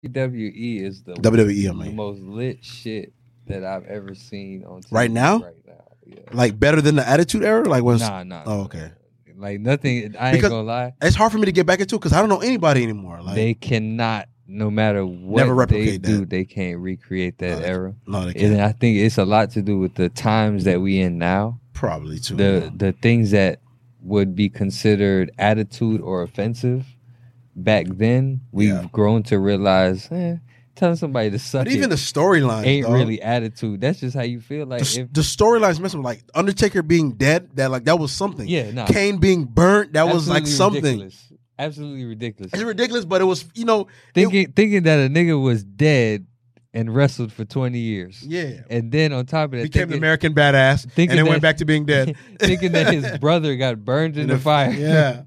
WWE is WWE, I the mean. most lit shit that I've ever seen on TV Right now? Right now, yeah. Like better than the Attitude Era? Like when? Nah. Oh, okay. Like nothing. I Because ain't gonna lie. It's hard for me to get back into it because I don't know anybody anymore. Like They cannot, no matter what Never they replicate do, that. they can't recreate that era. No, they can't. And I think it's a lot to do with the times that we in now. Probably too. The things that would be considered attitude or offensive back then, we've grown to realize, telling somebody to suck But even it the storylines ain't dog. really attitude. That's just how you feel. Like The storylines messing with like Undertaker being dead. That was something. Yeah, nah. Kane being burnt. That was like Absolutely something. ridiculous. Absolutely ridiculous. It's ridiculous, but it was Thinking that a nigga was dead and wrestled for 20 years. Yeah. And then on top of that, became the American badass, and then went back to being dead. Thinking that his brother got burned in the fire. Yeah.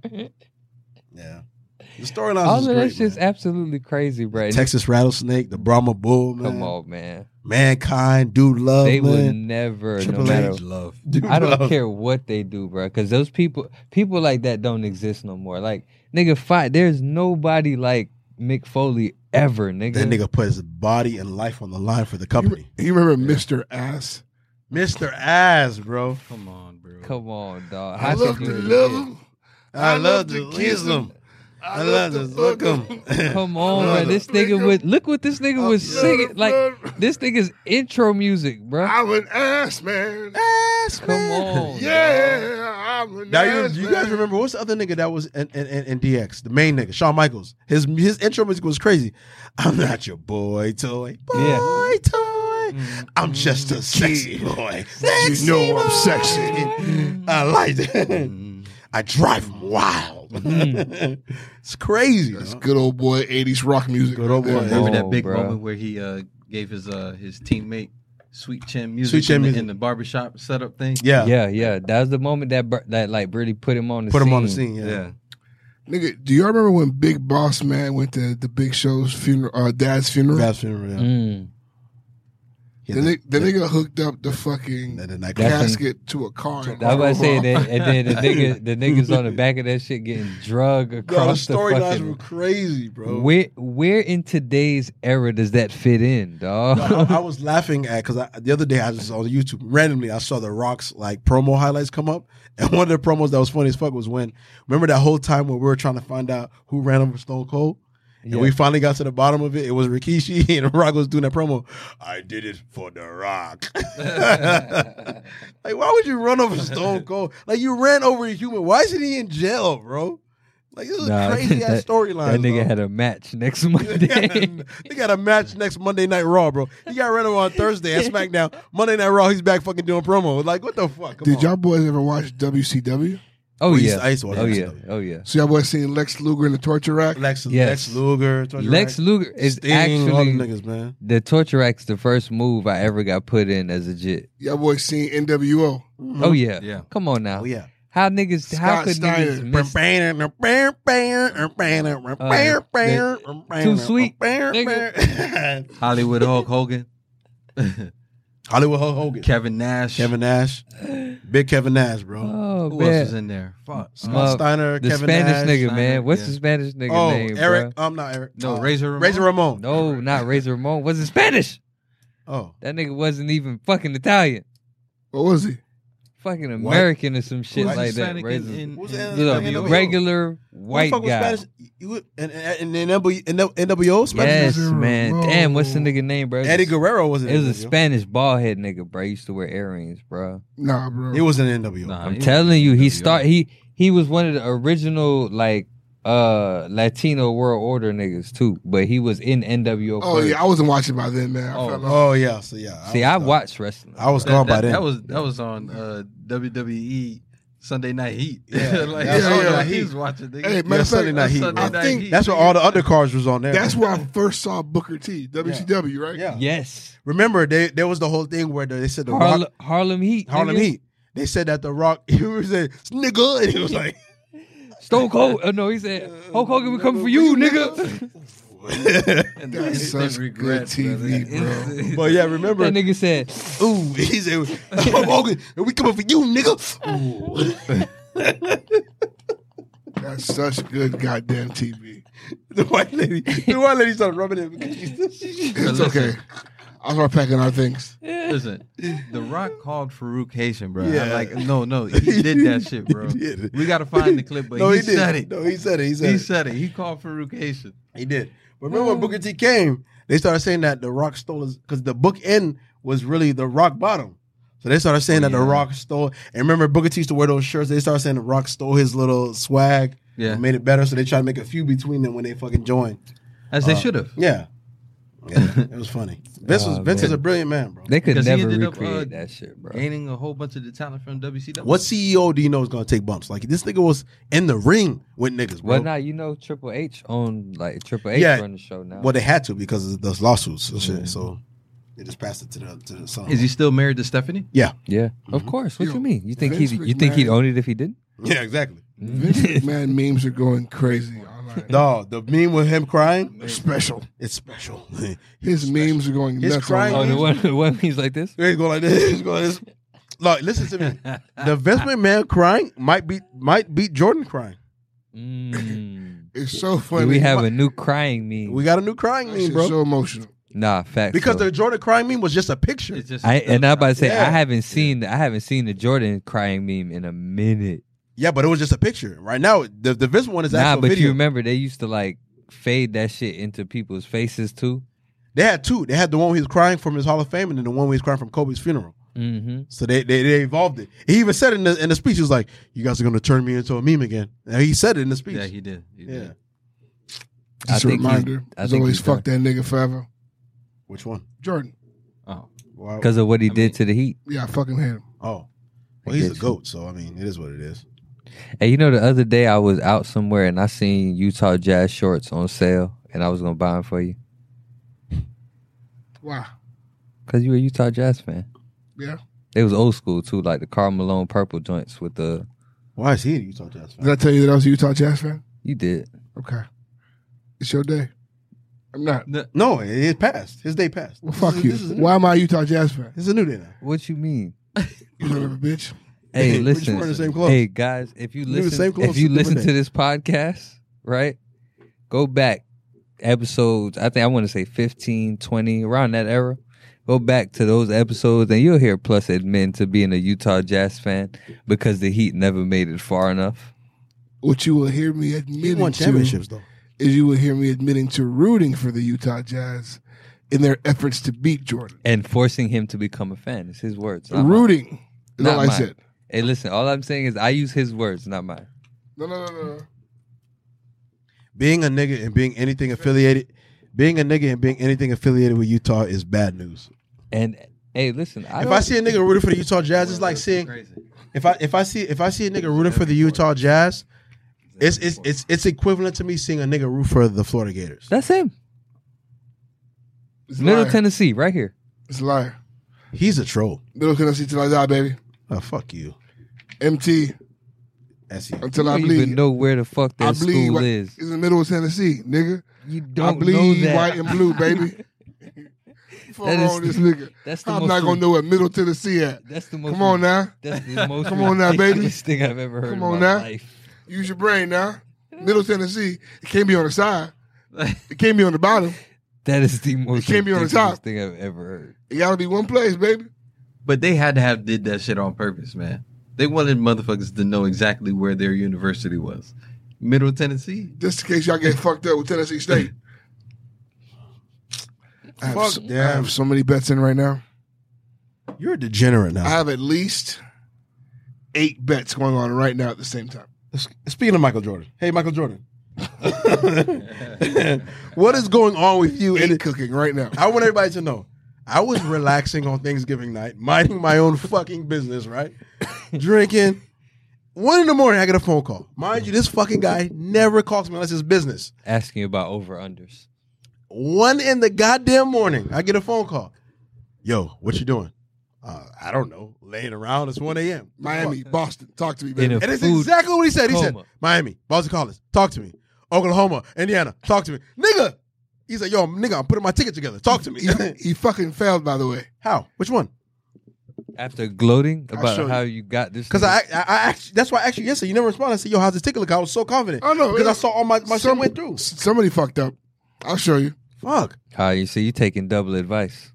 Yeah. The storylines All was of great, that's just absolutely crazy, bro. Texas Rattlesnake, the Brahma Bull, man. Come on, man. Mankind, Dude Love, They man. would never, Triple no matter. H Love. I don't care what they do, bro. Because those people like that don't exist no more. Like, nigga, fight. There's nobody like Mick Foley ever, nigga. That nigga put his body and life on the line for the company. You remember Mr. Ass? Mr. Ass, bro. Come on, bro. Come on, dog. I love to love him. I love to kiss him. I love to look him. Come on, bro. This nigga look what this nigga was singing. Like, this nigga's intro music, bro. I'm an ass man. Ass Come man. on. Yeah, I'm an Now ass you man. guys remember what's the other nigga that was in DX? The main nigga, Shawn Michaels. His intro music was crazy. I'm not your boy toy. Boy toy. I'm just a sexy boy. Sexy You know I'm boy. sexy. I like that. I drive him wild. It's crazy. That's good old boy 80s rock music. Good old boy. Remember that Oh, big bro. moment where he gave his teammate Sweet Chin music, Sweet Chin in, music. in the barbershop setup thing? Yeah. Yeah. That was the moment that like really put him on the Put scene. him on the scene. Yeah. Yeah. Nigga, do y'all remember when Big Boss Man went to the Big Show's funeral, Dad's funeral? Dad's funeral, yeah. Mm. Yeah, The nigga hooked up the fucking that casket to a car. and I was about to say drove that, off. and then the niggas on the back of that shit getting drug the across the storylines fucking. were crazy, bro. Where in today's era does that fit in, dog? I was laughing at because the other day I was on YouTube randomly. I saw the Rock's like promo highlights come up, and one of the promos that was funny as fuck was when remember that whole time when we were trying to find out who ran over Stone Cold. And we finally got to the bottom of it. It was Rikishi, and Rock was doing that promo. I did it for the Rock. Like, why would you run over Stone Cold? Like, you ran over a human. Why isn't he in jail, bro? Like, this is a crazy ass storyline. That nigga bro. had a match next Monday. He got a match next Monday Night Raw, bro. He got ran over on Thursday at SmackDown. Monday Night Raw, he's back fucking doing promo. Like, what the fuck? Come Did on. y'all boys ever watch WCW? Oh I yeah. used to watch Oh that yeah. stuff. Oh yeah. So y'all boys seen Lex Luger in the torture rack? Lex Yes. Luger. Lex Luger is Sting, all actually them niggas, man. the torture rack's the first move I ever got put in as a jit. Y'all boys seen NWO? Oh yeah. Yeah. Come on now. Oh, yeah. How niggas? How Scott could Steiner. miss? Too sweet, Hollywood Hulk Hogan, Hollywood Hulk Hogan. Kevin Nash. Kevin Nash. Big Kevin Nash, bro. Oh Who man. else was in there? Fuck. Scott Steiner, The Kevin Spanish Nash. nigga, Steiner, man. What's yeah. the Spanish nigga Oh, name, Eric. bro? Not Eric. No, Razor Ramon. Razor Ramon. No, not Razor Ramon. Was it Spanish? Oh. That nigga wasn't even fucking Italian. What was he? Fucking American or some shit Who's like that. Hispanic Razor. Who's in that? Look, NWO? regular Who the white fuck was guy. Spanish? In NWO? Spanish? Yes, Razor man. Ramon. Damn, what's the nigga name, bro? Eddie Guerrero was in It was a NWO. Spanish bald head nigga, bro. He used to wear earrings, bro. Nah, bro. He was in NWO. Nah, I'm he telling you, was he was one of the original like Latino World Order niggas too, but he was in NWO. Oh first. yeah, I wasn't watching by then, man. I Oh. fell off. Oh, yeah. So, yeah. See, I watched wrestling. I was gone by then. That was on WWE Sunday Night Heat. Yeah. Like, That's I don't Sunday know Night what Heat. he was watching. Nigga. Hey, matter Yeah, of Sunday fact, Night Heat, Sunday bro. Night think Heat. That's where all the undercards was on there. That's where I first saw Booker T, WCW, right? Yeah. Yes, Remember, there was the whole thing where they said the Rock, Harlem Heat. Harlem nigga. Heat. They said that the Rock, he was a nigga, and he was like, Stone Cold. Oh no, he said Hulk Hogan, we coming for you, nigga. And That's instant such regret, good TV, brother. bro. but yeah, remember, That nigga said, ooh, he said, Hulk Hogan, we coming for you, nigga. Ooh. That's such good goddamn TV. The white lady started rubbing it because It's okay. I'll start packing our things. Listen, The Rock called Farouk Haitian, bro. Yeah. I'm like, no, he did that shit, bro. He did. We got to find the clip, but No, he he did. said it. No, he said it. He said it. He called Farouk Haitian. He did. But remember when Booker T came, they started saying that The Rock stole his, because the book end was really the rock bottom. So they started saying that The Rock stole. And remember, Booker T used to wear those shirts. They started saying The Rock stole his little swag. Yeah. And made it better. So they tried to make a feud between them when they fucking joined. As they should have. Yeah. It was funny. Vince is a brilliant man, bro. They could Because he never ended up, recreate that shit, bro. Gaining a whole bunch of the talent from WCW. What CEO do you know is going to take bumps? Like, this nigga was in the ring with niggas, bro. Well, now you know Triple H owned Triple H Yeah. run the show now. Well, they had to because of those lawsuits and shit. So they just passed it to the son. Is he still married to Stephanie? Yeah. Yeah, of course. What Yo, you mean? You think Vince he'd own it if he didn't? Yeah, exactly. Vince McMahon memes are going crazy online. Dog, the meme with him crying, They're special. it's special. His memes are going His nuts crying- Oh, online. the one he's like this. He's going like this. He's going like this. Look, listen to me. The Vince McMahon crying might beat Jordan crying. Mm. It's so Do funny. we have a new crying meme? We got a new crying That meme, shit's bro. so emotional. Nah, facts. Because though. the Jordan crying meme was just a picture. It's just I'm about to say Yeah. I haven't seen the Jordan crying meme in a minute. Yeah, but it was just a picture. Right now, the Vince one is Nah, actual but video. you remember they used to fade that shit into people's faces too. They had two. They had the one where he was crying from his Hall of Fame, and then the one where he was crying from Kobe's funeral. Mm-hmm. So they evolved it. He even said it in the speech. He was like, "You guys are going to turn me into a meme again." And he said it in the speech. Yeah, he did. He Yeah. did. Just a reminder. I As think always, he's fuck that nigga forever. Which one? Jordan. Oh. Wow. because of what he did to the Heat. Yeah, I fucking hate him. Oh, I well, he's get a you. goat. So I mean, it is what it is. Hey, you know, the other day I was out somewhere and I seen Utah Jazz shorts on sale, and I was gonna buy them for you Why? because you were a Utah Jazz fan. Yeah. They was old school too, like the Karl Malone purple joints with the. Why is he a Utah Jazz fan? Did I tell you that I was a Utah Jazz fan? You did. Okay. It's your day. I'm not. No, it passed. His day passed. Well, fuck This you. is a new- Why am I a Utah Jazz fan? This is a new day now. What you mean? You son of a bitch. Hey, We just listen. wearing the same clothes. Hey guys, if you We the listen, same clothes, if you different listen day. to this podcast, right? Go back episodes. I think I want to say 15, 20, around that era. Go back to those episodes, and you'll hear Plus admitting to being a Utah Jazz fan because the Heat never made it far enough. What you will hear me He admitting won to championships though. is you will hear me admitting to rooting for the Utah Jazz in their efforts to beat Jordan. And forcing him to become a fan. It's his words. Not mine. Rooting is Not all I mine. said. Hey, listen, all I'm saying is I use his words, not mine. No. Being a nigga and being anything affiliated with Utah is bad news. And hey, listen, If I see a nigga rooting for the Utah Jazz, it's like seeing Crazy. if I see a nigga rooting for the Utah Jazz, it's equivalent to me seeing a nigga root for the Florida Gators. that's him. It's a Middle liar. Tennessee, right here. It's a liar. He's a troll. Middle Tennessee till I die, baby. Oh, fuck you. MT That's you. until You I don't bleed. even know where the fuck I that bleed. school Right, is. it's in the middle of Tennessee, nigga. You I don't know bleed that. white and blue, baby. Fuck That is wrong with this nigga. That's the I'm most. not gonna know what Middle Tennessee at. That's the most. Come on now. That's the most. Come on now, baby. ridiculous thing I've ever heard Come in on my now. life. Use your brain now. Middle Tennessee. It can't be on the side. It can't be on the bottom. That is the most. can't be on the ridiculous top. thing I've ever heard. It gotta be one place, baby. But they had to have did that shit on purpose, man. They wanted motherfuckers to know exactly where their university was. Middle Tennessee. Just in case y'all get fucked up with Tennessee State. I have so many bets in right now. You're a degenerate I now. have at least 8 bets going on right now at the same time. Speaking of Michael Jordan. Hey, Michael Jordan. What is going on with you? 8 cooking right now. I want everybody to know. I was relaxing on Thanksgiving night, minding my own fucking business, right? Drinking. 1 in the morning, I get a phone call. Mind you, this fucking guy never calls me unless it's business. Asking about over unders. 1 in the goddamn morning, I get a phone call. Yo, what you doing? I don't know. Laying around. It's 1 a.m. Miami, Fuck. Boston. Talk to me, baby. In a- And it's Food exactly what he said. He said, coma. Miami, Boston College, talk to me. Oklahoma, Indiana, talk to me. Nigga. He's like, yo, nigga, I'm putting my ticket together. Talk to me. He fucking failed, by the way. How? Which one? After gloating I'll about show how you got this. Because I actually, that's why I actually yesterday you never responded. I said, "Yo, how's this ticket look?" I was so confident. I know, because I saw all my shit went through. Somebody fucked up. I'll show you. Fuck. You see, you taking double advice.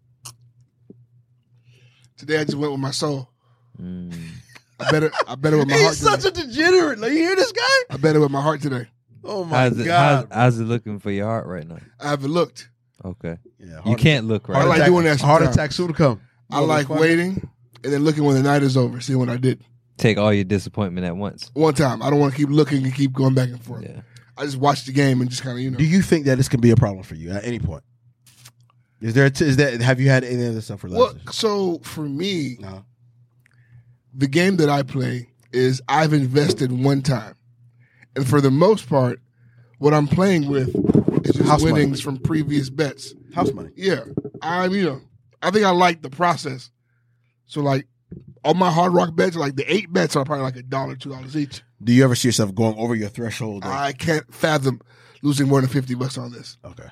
Today I just went with my soul. Mm. I bet it with my heart He's such today. a degenerate. Like, you hear this guy? I bet it with my heart today. Oh my How's it, god. how's it looking for your heart right now? I haven't looked. Okay, Yeah, you can't look I right. like doing that Heart sometimes. attack soon to come. I like waiting and then looking when the night is over, seeing what I did. Take all your disappointment at once. One time. I don't want to keep looking and keep going back and forth. Yeah. I just watch the game and just kind of, Do you think that this can be a problem for you at any point? Is that have you had any of this stuff Well, related? so for me, No. the game that I play is I've invested one time. And for the most part, what I'm playing with is just House money. winnings from previous bets. House money. Yeah. I think I like the process. So like all my Hard Rock bets, like the 8 bets are probably like $1, $2 each. Do you ever see yourself going over your threshold? I can't fathom losing more than $50 on this. Okay.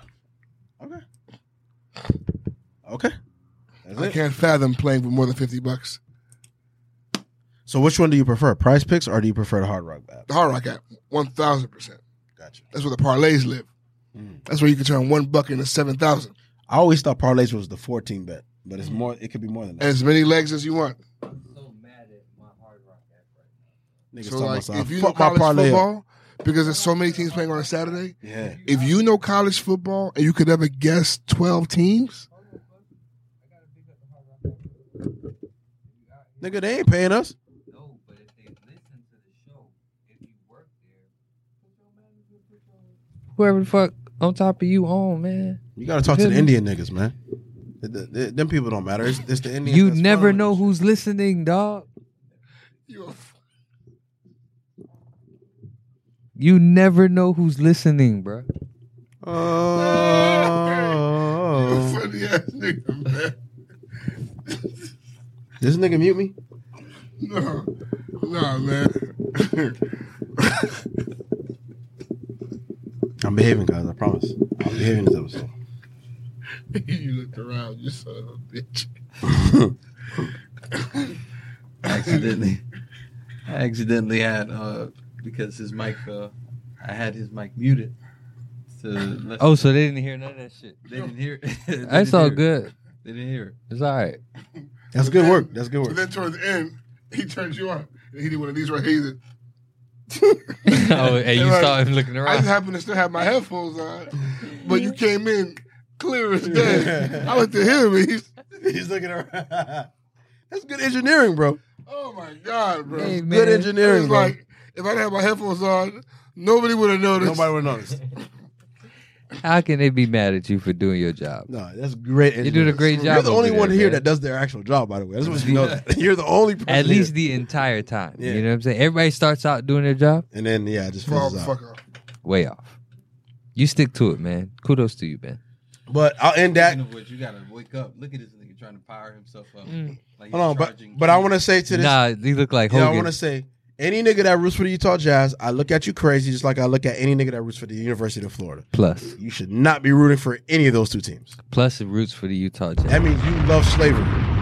That's I it. can't fathom playing for more than $50. So which one do you prefer? Prize Picks or do you prefer the Hard Rock app? The Hard Rock app, 1,000%. Gotcha. That's where the parlays live. That's where you can turn $1 into 7,000. I always thought parlays was the 14 bet, but it's more. It could be more than that. As many legs as you want. I'm so mad at my Hard Rock app right now. Niggas So talking like, about something. if you know Fuck my college parlay up. football, because there's so many teams playing on a Saturday, Yeah. if you know college football and you could ever guess 12 teams, Nigga, they ain't paying us. No, but if they listen to the show, if you work there, whoever the fuck on top of you on, man. You got to talk to the Really? Indian niggas, man. Them people don't matter. It's the Indians. You that's never following know this who's listening, dog. you're You never know who's listening, bro. shit. a funny ass nigga, man. This nigga mute me? No, man. I'm behaving, guys. I promise. I'm behaving this episode. You looked around, you son of a bitch. I accidentally had because his mic I had his mic muted. Oh, so they didn't hear none of that shit. They didn't hear it. That's all good. They didn't hear it. It's all right. That's good work. That's good And work. then towards the end, he turns you on. And he did one of these right here. Oh, and you Right. saw him looking I around. just happened to still have my headphones on, but you came in clear as day. I looked at him and He's looking around. That's good engineering, bro. oh my God, bro. Hey, It man. Good engineering, was bro. like, if I didn't have my headphones on, nobody would have noticed. Nobody would notice. How can they be mad at you for doing your job? No, that's great. You did a great job. You're the only over one there, here man. that does their actual job, by the way. I just want you to know that. You're the only person. At least here. the entire time. Yeah. You know what I'm saying? Everybody starts out doing their job. And then, yeah, it just Fall fizzles the out. fuck off. Way off. You stick to it, man. Kudos to you, man. But I'll end that. Speaking of which, you gotta wake up. Look at this nigga trying to power himself up. Like Hold on, he's but charging I want to say to this. Nah, you look like Yeah, Hogan. I want to say, any nigga that roots for the Utah Jazz, I look at you crazy just like I look at any nigga that roots for the University of Florida. Plus. You should not be rooting for any of those two teams. Plus, it roots for the Utah Jazz. That means you love slavery.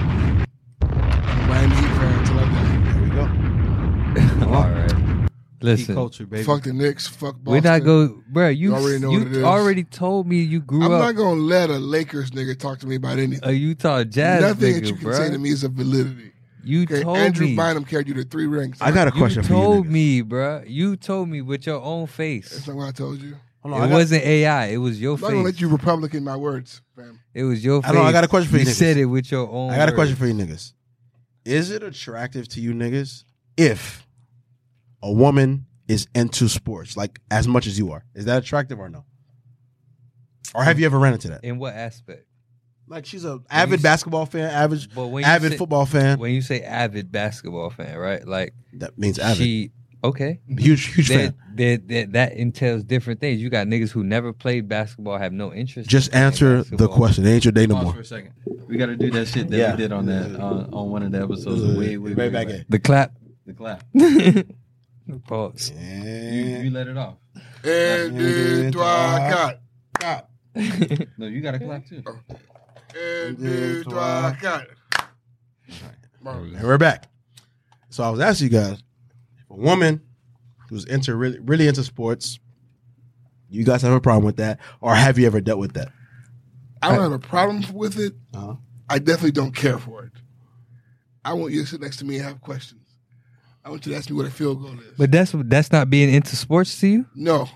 Miami Heat fan until I There we go. All right. Key Listen, culture, die. baby. Fuck the Knicks. Fuck Boston. we're not go, bro. You already know what it is. already told me you grew I'm up not gonna let a Lakers nigga talk to me about anything. a Utah Jazz Nothing that nigga, you can bro. say to me is of validity. You Okay, told Andrew me. Bynum carried you to 3 rings. I got a You question for you. told niggas. me, bro. You told me with your own That's face. not what I told you. Hold on, It wasn't AI. It was your I'm not gonna let face. you Republican my words, fam. It was your face. I know, I got a question for you You niggas. said it with your own. I got a question words. for you niggas. Is it attractive to you niggas if a woman is into sports like as much as you are? Is that attractive or no? Or have you ever ran into that? In what aspect? Like she's a avid basketball fan, But when you avid say- football fan. When you say avid basketball fan, right? Like That means avid. she. Okay. Huge fan. That entails different things. You got niggas who never played basketball, have no interest. Just in answer the basketball. question. It ain't your day no Pause more. for a second. We got to do that shit that Yeah. we did on that on one of the episodes. Way back back. The clap. The clap. Pause. You let it off. Un, deux, trois, quatre. No, you got to clap too. Un, deux, trois, quatre. And we're back. So I was asking you guys, if a woman who's really into sports, you guys have a problem with that, or have you ever dealt with that? I don't have a problem with it. Uh-huh. I definitely don't care for it. I want you to sit next to me and have questions. I want you to ask me what a field goal is. But that's not being into sports to you? No.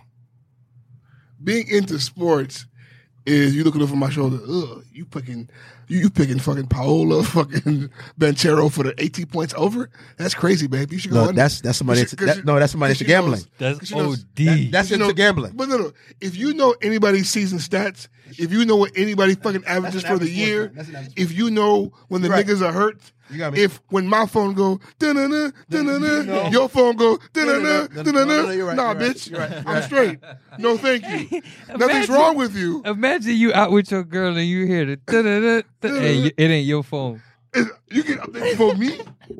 Being into sports is you looking over my shoulder. Ugh, you picking fucking Paola, fucking Banchero for the 18 points over. That's crazy, babe. You should go. No, that's somebody. That's somebody into gambling. That's knows- OD. That's into gambling. But no. If you know anybody's season stats, if you know what anybody fucking averages for the average year, sports, man. That's an average if you know when the Right. niggas are hurt, You got me. if when my phone go da-na-na, da-na-na, know. your phone go da-na-na, No, da-na-na, you're right, nah, you're right, bitch, you're right. I'm straight. No, thank you. Nothing's Imagine- wrong with you. Imagine you out with your girl and you hear the da-da-da, and it ain't your phone. You get updates for me?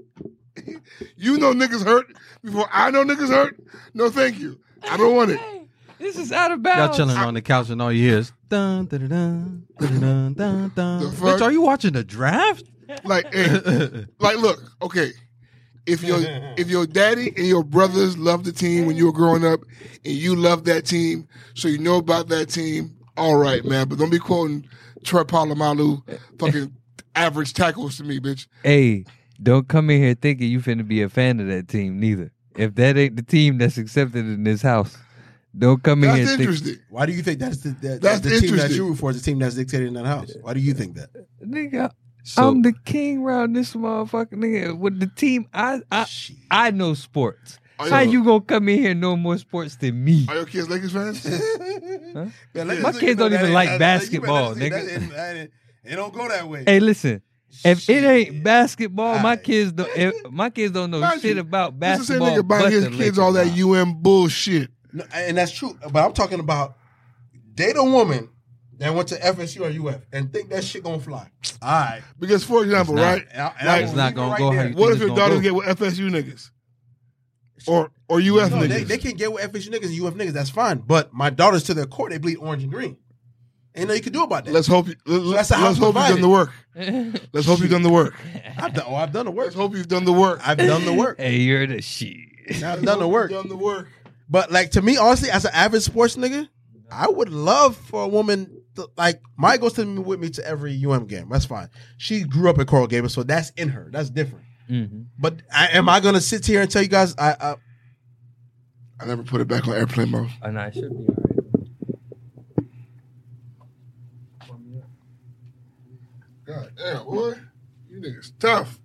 You know niggas hurt before I know niggas hurt? No, thank you. I don't want it. Hey, this is out of Y'all bounds. chilling on the couch and all you hear is dun dun dun dun dun dun dun. The fuck? Bitch, are you watching the draft? Like, hey, like, look, okay. If your daddy and your brothers loved the team when you were growing up, and you love that team, so you know about that team, all right, man. But don't be quoting Troy Polamalu fucking average tackles to me, bitch. Hey, don't come in here thinking you finna be a fan of that team, neither. If that ain't the team that's accepted in this house, don't come in here That's thinking. interesting. Why do you think that's the team interesting. that you root for? Is the team that's dictated in that house? Why do you think that? Nigga, So- I'm the king around this motherfucker, nigga. With the team, I know sports. Are How you- you gonna come in here and know more sports than me? Are your kids Lakers fans? My kids don't even like basketball, nigga. It don't go that way. Hey, listen. If it ain't basketball, my kids don't know Mind shit you, about This is the same basketball. nigga buying but his the kids Lakers. all that UM bullshit. No, and that's true. But I'm talking about date a woman that went to FSU or UF and think that shit gonna fly. All right. Because, for example, It's not. right? Like, It's not gonna go how you What think if your it's gonna daughters go. get with FSU niggas? Or UF No, niggas? they can get with FSU niggas and UF niggas. That's fine. But my daughters to their core, they bleed orange and green. Ain't nothing you can do about that. Let's hope you. that's the house Let's hope you've done divided. the work. Let's hope you've done the work. I've done the work. Let's hope you've done the work. I've done the work. Hey, you're the shit. I've done the work. Done the work. But like to me, honestly, as an avid sports nigga, I would love for a woman to, like Maya goes with me to every UM game. That's fine. She grew up in Coral Gables, so that's in her. That's different. Mm-hmm. But am I gonna sit here and tell you guys? I never put it back on airplane mode. Oh, no, it should be all right. God damn, boy. You niggas tough.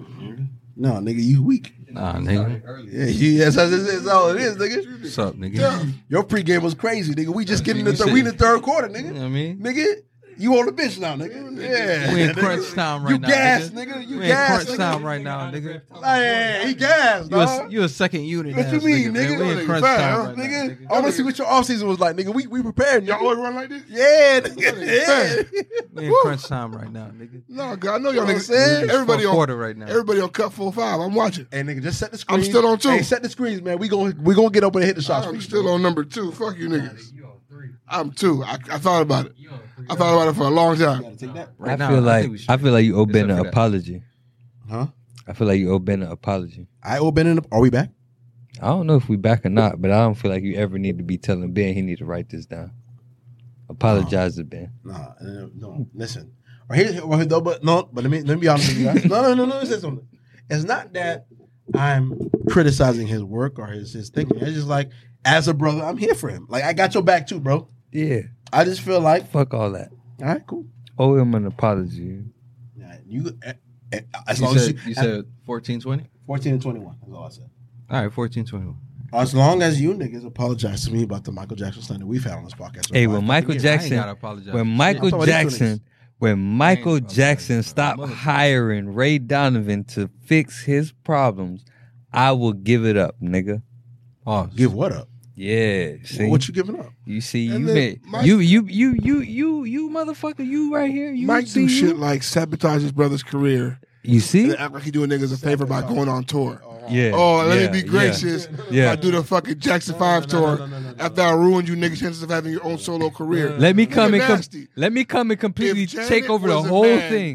no, nigga, you weak. Nah, nigga. Yeah, that's all it is, nigga. What's up, nigga? Tough. Your pregame was crazy, nigga. We just getting You we in the said- third quarter, You know nigga. what I mean? Nigga, you on the bench now, nigga. Yeah, We in nigga. crunch time right You now. gas, nigga. nigga. You We in gas, crunch nigga. time right now, nigga. Hey, he gas, dog. You a second unit. What you ass mean, man. nigga? We in Nigga, crunch fat, time huh? right now, Nigga, nigga. I want to see what your off season was like, nigga. We prepared, Y'all nigga. always run like this? Yeah, nigga. Nigga, Yeah. We in crunch time right now, nigga. No, God, I know y'all You know what I'm niggas. saying? Everybody Fourth on quarter right now. Everybody on cut 4-5. I'm watching. Hey, nigga, just set the screen. I'm still on two. Hey, set the screens, man. We gonna get open and hit the shots. I'm still on number 2. Fuck you niggas. I'm 2. I thought about it. I thought about it for a long time. Gotta take that. Right I now, feel think like we should I feel like you owe Ben except an for that. apology. Huh? I feel like you owe Ben an apology. I owe Ben. Are we back? I don't know if we back or not, but I don't feel like you ever need to be telling Ben he need to write this down. Apologize to Ben. Nah, no. Listen. But let me be honest with you guys. No. Listen something. It's not that I'm criticizing his work or his thinking. It's just like, as a brother, I'm here for him. Like, I got your back too, bro. Yeah, I just feel like, fuck all that. all right, cool. Owe him an apology. Yeah, as You long as said, you said 14-20? 14 and 21. That's all I said. All right, 14-21. As long as you niggas apologize to me about the Michael Jackson slander we've had on this podcast. Hey, for when 5 Michael years. I ain't Jackson, gotta apologize. when for Michael I'm talking about these Jackson, when Michael apologizing Jackson for stopped motherfucker. hiring Ray Donovan to fix his problems, I will give it up, nigga. shit. Pause. Give what up? Yeah, see, What you giving up? you see, And you then made Mike- you motherfucker, you right here, you Mike see do shit you? like sabotage his brother's career You and see, then act like he doing niggas a favor by going on tour. yeah. Oh, let yeah, me be gracious. Yeah. I do the fucking Jackson 5 tour after I ruined you niggas' chances of having your own solo career. Let me come Nigga and nasty. let me come and completely If Janet take over the was a whole man, thing.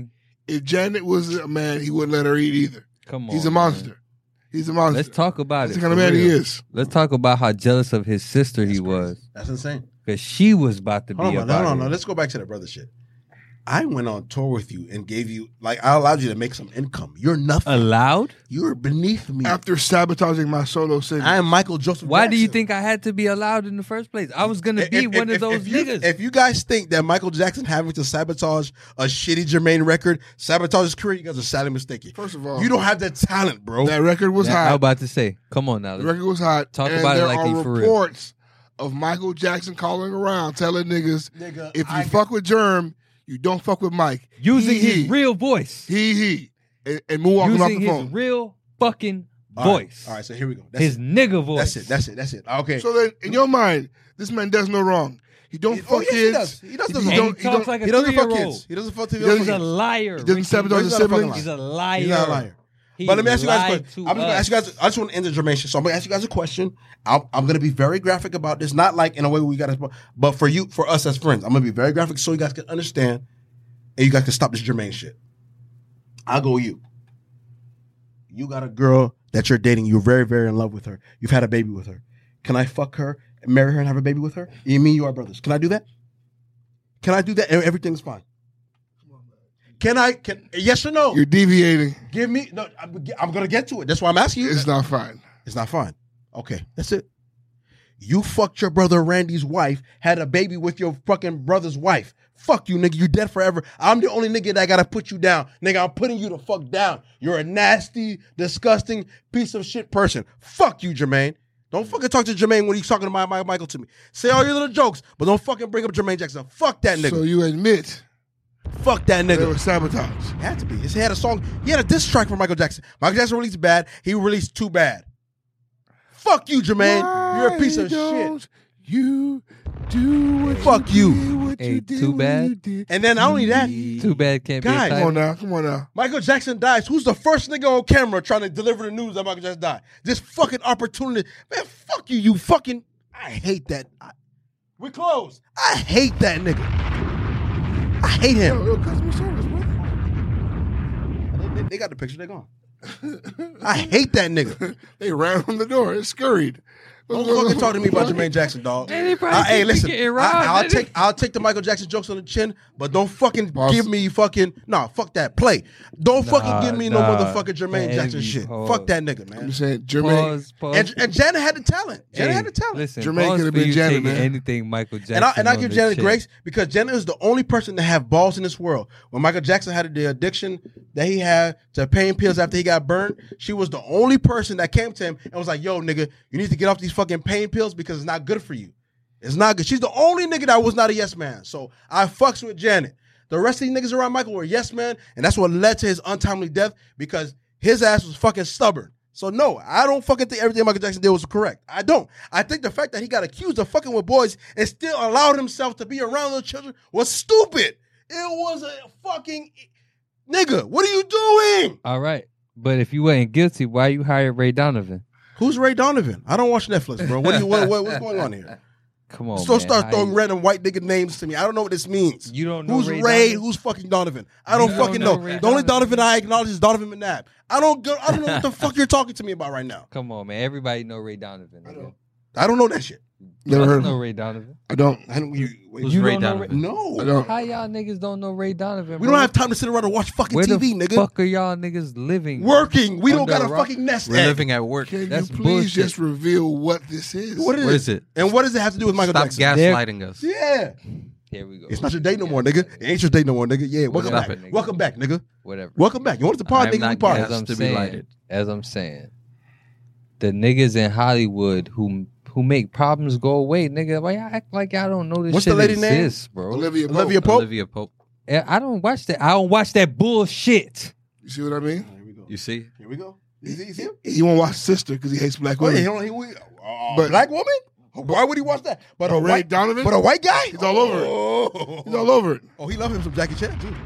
if Janet was a man, he wouldn't let her eat either. Come on, He's a monster. man. He's a monster. Let's talk about That's it. the kind of for man he real. is. Let's talk about how jealous of his sister he was. That's insane. Because she was about to be Hold on, about no. it. Let's go back to the brother shit. I went on tour with you and gave you, like, I allowed you to make some income. You're nothing. Allowed? You're beneath me. After sabotaging my solo singing. I am Michael Joseph Why do you Jackson. think I had to be allowed in the first place? I was going to be one of those niggas. If you guys think that Michael Jackson having to sabotage a shitty Jermaine record, sabotage his career, you guys are sadly mistaken. First of all, You don't have that talent, bro. that record was I was hot. about to say, come on now. The record was hot. Talk and about it there like are he for real. reports of Michael Jackson calling around telling niggas, Nigga, if you I fuck with Germ, you don't fuck with Mike. Using He. his real voice. He. And moonwalking off Using the his phone. real fucking All right, voice. All right, so here we go. That's His it. nigga voice. That's it. Okay. So then, in your mind, this man does no wrong. He don't fuck yes, kids. He does. He does. And don't- he talks like a He doesn't fuck 3-year-old. kids. He doesn't fuck kids. He He's a liar. He doesn't Ricky. sabotage He's his not a fucking siblings. He's a liar. He's not a liar. He But let me ask you guys a lied question. to I'm gonna us. ask you guys. I just want to end the Jermaine shit. So I'm gonna ask you guys a question. I'm gonna be very graphic about this, not like in a way we got to, but for us as friends, I'm gonna be very graphic so you guys can understand, and you guys can stop this Jermaine shit. I'll go you. You got a girl that you're dating. You're very, very in love with her. You've had a baby with her. Can I fuck her, marry her, and have a baby with her? You mean you are brothers? Can I do that? Can I do that? And everything's fine. Can yes or no? You're deviating. Give me no. I'm gonna get to it. That's why I'm asking you. It's not fine. It's not fine. Okay, that's it. You fucked your brother Randy's wife, had a baby with your fucking brother's wife. Fuck you, nigga. You dead forever. I'm the only nigga that gotta put you down. Nigga, I'm putting you the fuck down. You're a nasty, disgusting piece of shit person. Fuck you, Jermaine. Don't fucking talk to Jermaine when he's talking to my Michael to me. Say all your little jokes, but don't fucking bring up Jermaine Jackson. Fuck that nigga. So you admit Fuck that there nigga. was sabotage. It had to be. He had a song. He had a diss track for Michael Jackson. Michael Jackson released Bad. He released Too Bad. Fuck you, Jermaine. You're a piece of shit. You do what Fuck you you. did, what Hey, you did Too when Bad? you did. And then not only that, Too bad can't be a Guys, title. Come on now. Michael Jackson dies. Who's the first nigga on camera trying to deliver the news that Michael Jackson died? This fucking opportunity. Man, fuck you, you fucking. I hate that. We're closed. I hate that nigga. I hate him. Yo, customer service, brother. They got the picture. They're gone. I hate that nigga. They ran from the door. It scurried. Don't fucking talk to me about Jermaine Jackson, dog. Hey, they probably Hey, think we listen. getting robbed, I'll take the Michael Jackson jokes on the chin, but don't fucking Pause. give me fucking fuck that play. Don't fucking give me no nah. motherfucking Jermaine Jackson Heavy shit. pause. Fuck that nigga, I'm man. just saying, Jermaine. Pause. And Janet had the talent. Janet Hey, had the talent. Listen, Jermaine pause could've for been you Janet, taking man. anything Michael Jackson. And I on give the Janet chin. grace because Janet is the only person to have balls in this world. When Michael Jackson had the addiction that he had to pain pills after he got burned, she was the only person that came to him and was like, yo, nigga, you need to get off these fucking pain pills because it's not good for you. It's not good. She's the only nigga that was not a yes man. So I fucks with Janet. The rest of these niggas around Michael were yes man, and that's what led to his untimely death because his ass was fucking stubborn. So no, I don't fucking think everything Michael Jackson did was correct. I don't. I think the fact that he got accused of fucking with boys and still allowed himself to be around little children was stupid. It was a fucking nigga. What are you doing? All right, but if you wasn't guilty, why you hired Ray Donovan? Who's Ray Donovan? I don't watch Netflix, bro. What's going on here? Come on, Don't man. start How throwing you- random white nigga names to me. I don't know what this means. You don't know Who's Ray Ray? Donovan? Who's fucking Donovan? I don't You don't fucking know know. Ray The only Donovan? Donovan I acknowledge is Donovan McNabb. I don't know what the fuck you're talking to me about right now. Come on, man. Everybody know Ray Donovan. nigga. I don't know that shit. Never I heard of know him. Ray Donovan. I don't. Who's You Ray don't know Donovan? No. I don't. How y'all niggas don't know Ray Donovan? We bro? don't have time to sit around and watch fucking Where TV, the nigga. fuck are y'all niggas living? Working. We don't Under got a a rock? fucking nest We're egg. living at work. Can That's you please bullshit. just reveal what this is? What What is it? And what does it have to do with Michael Stop Jackson? gaslighting us. Yeah. Here we go. It's not your date no more, nigga. It ain't your date no more, nigga. Yeah, welcome Stop back. it, nigga. Welcome back, nigga. Whatever. Welcome back. You want us to pod, I'm nigga? We not pod. gassed. As I'm to be saying, lighted. the niggas in Hollywood who make problems go away, nigga. Why y'all act like y'all don't know this What's shit the lady name? exists, bro? Olivia Pope. Olivia Pope. Olivia Pope. I don't watch that. I don't watch that bullshit. You see what I mean? Here we go. You see? Here we go. Is he him? He won't watch Sister because he hates black Oh, women. yeah, But- black woman? Why would he watch that? But a Ray white Donovan? But a white guy? He's all over it. Oh. He's all over it. Oh, he love him some Jackie Chan too.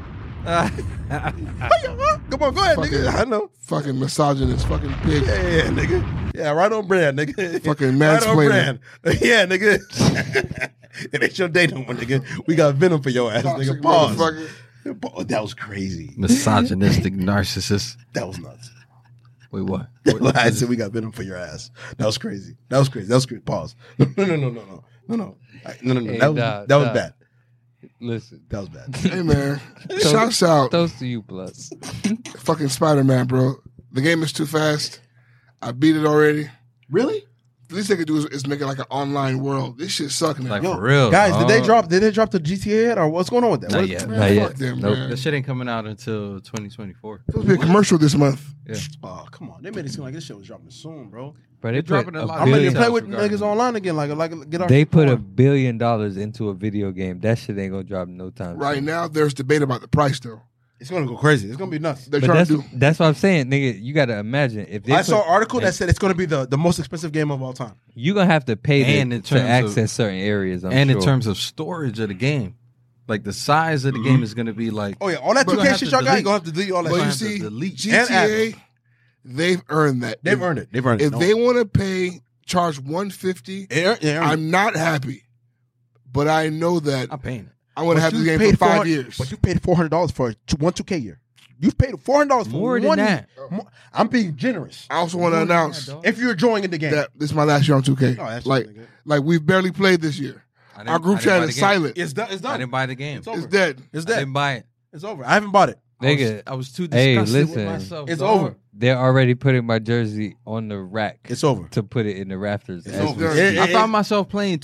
Come on, go ahead, Fucking- nigga. I know. Fucking misogynist, fucking pig. Yeah, nigga. Yeah, right on brand, nigga. Fucking right on mansplaining. brand. Yeah, nigga. It ain't your day no more, nigga. We got venom for your ass, Toxic nigga. Pause. motherfucker. That was crazy. Misogynistic narcissist. That was nuts. Wait, what? I said we got venom for your ass. That was crazy. Pause. No. Hey, That was bad. Listen, That was bad. Hey man, shouts out toast to you, plus. fucking Spider-Man, bro. The game is too fast. I beat it already. Really? The least they could do is make it like an online world. This shit sucking. Like Yo, for real, guys, dog. did they drop the GTA yet, or what's going on with that? Not What- yet. man, Not yet. fuck them, Nope. man. That shit ain't coming out until 2024. Supposed to be a commercial this month. Oh, come on. They made it seem like this shit was dropping soon, bro. Bro, they They're put dropping a a lot of I'm ready to billion. play with regarding niggas it. online again. Like get our They shit put $1 going. billion into a video game. That shit ain't gonna drop no time. Right soon. now, there's debate about the price though. It's gonna go crazy. It's gonna be nuts. They're But trying that's to do. that's what I'm saying, nigga. You gotta imagine if they I saw put- an article that said it's gonna be the most expensive game of all time. you gonna have to pay And to in terms of- access certain areas. I'm And sure. in terms of storage of the game, like the size of the game is going to be like. Oh yeah, all that But 2K you have shit to y'all got, you delete. gonna have to delete all that But you shit. have to see, delete. And GTA, they've earned that. They've earned it. They've earned it. If they want to charge $150, They earned it. I'm not happy. But I know that I'm paying it. I'm going to But have this you game paid for 5 400 years. But you paid $400 for one 2K year. You've paid $400 for More than one that. year. I'm being generous. I also want to announce If you're enjoying the game, that this is my last year on 2K. Oh, that's like, nigga. like we've barely played this year. Our group chat is silent. it's done. It's I done. didn't buy the game. It's over. It's dead. It's I dead. didn't buy it. It's over. I haven't bought it. Nigga, I was too Hey, disgusted listen. with myself. It's dog. over. they're already putting my jersey on the rack It's over. to put it in the rafters. It's as over. we speak. I found myself playing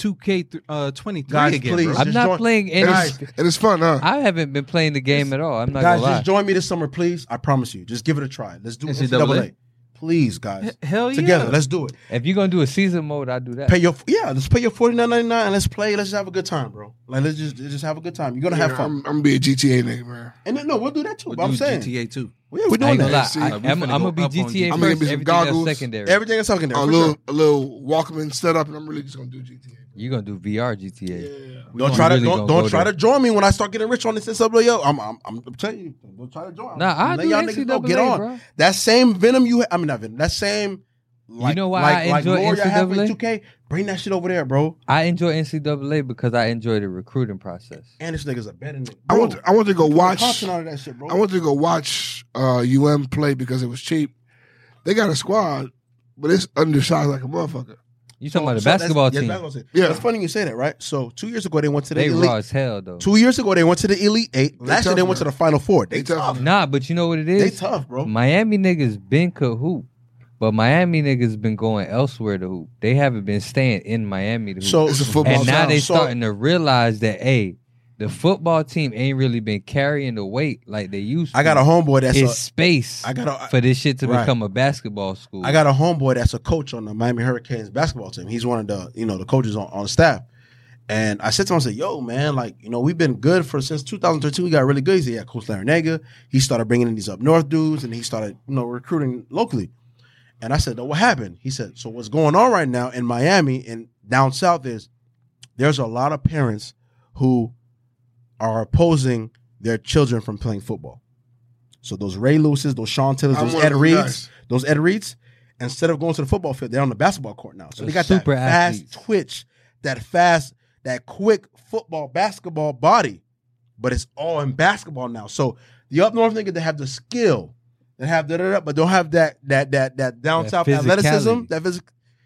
2K23 Guys, again, please. bro. I'm Just not join- playing any. Guys, And it's fun, huh? I haven't been playing the game at all. I'm not Guys, gonna lie. just join me this summer, please. I promise you. Just give it a try. Let's do NCAA. NCAA. Please, guys. Hell yeah. Together. Let's do it. If you're gonna do a season mode, I'll do that. Let's pay your $49.99 and let's play. Let's just have a good time, bro. Like let's just have a good time. You're gonna have fun. I'm going to be a GTA nigga, man. And then, no, we'll do that too. We'll But I'm do saying, GTA 2. yeah, we're I doing ain't gonna that. lie. See, I'm we finna gonna go be up on GTA I'm gonna first. give me some Everything else goggles. secondary. Everything is talking there. A For little, sure. a little Walkman setup, and I'm really just going to do GTA. You're gonna do VR GTA. Yeah. Don't try to really gonna don't go try there. to join me when I start getting rich on this NCAA. Yo, I'm telling you, don't try to join. Nah, I Let do y'all niggas know. Get NCAA, on. bro. That same venom not venom. That same. Like, know why I enjoy lore y'all have with NCAA? 2K. Bring that shit over there, bro. I enjoy NCAA because I enjoy the recruiting process. And this nigga's a betting nigga. I want to go watch. Content out of that shit, bro. I wanted to go watch UM play because it was cheap. They got a squad, but it's undersized like a motherfucker. You talking about the basketball team? Yeah. That's funny you say that, right? So 2 years ago they went to the They Elite. raw as hell though. 2 years ago they went to the Elite Eight. Last year tough, they went to man. the Final Four. They They tough, tough. man. Nah, but you know what it They is? tough, bro. Miami niggas been could hoop, but Miami niggas been going elsewhere to hoop. They haven't been staying in Miami to hoop. So It's a football and now town. they So- starting to realize that the football team ain't really been carrying the weight like they used to. I got a homeboy that's it's space I got a for this shit to Right. become a basketball school. I got a homeboy that's a coach on the Miami Hurricanes basketball team. He's one of the coaches on staff. And I said to him, I said, yo, man, we've been good since 2013. We got really good. He said, yeah, Coach Larinaga. He started bringing in these up north dudes and he started, recruiting locally. And I said, what happened? He said, so what's going on right now in Miami and down south is there's a lot of parents who are opposing their children from playing football. So those Ray Lewis's, those Sean Taylors, I'm those one of Ed those Reeds, guys. those Ed Reeds, instead of going to the football field, they're on the basketball court now. So They're they got super that fast athletes. twitch, that quick football, basketball body, but it's all in basketball now. So the up north niggas, they have the skill, they have but don't have that down That south athleticism. physicality.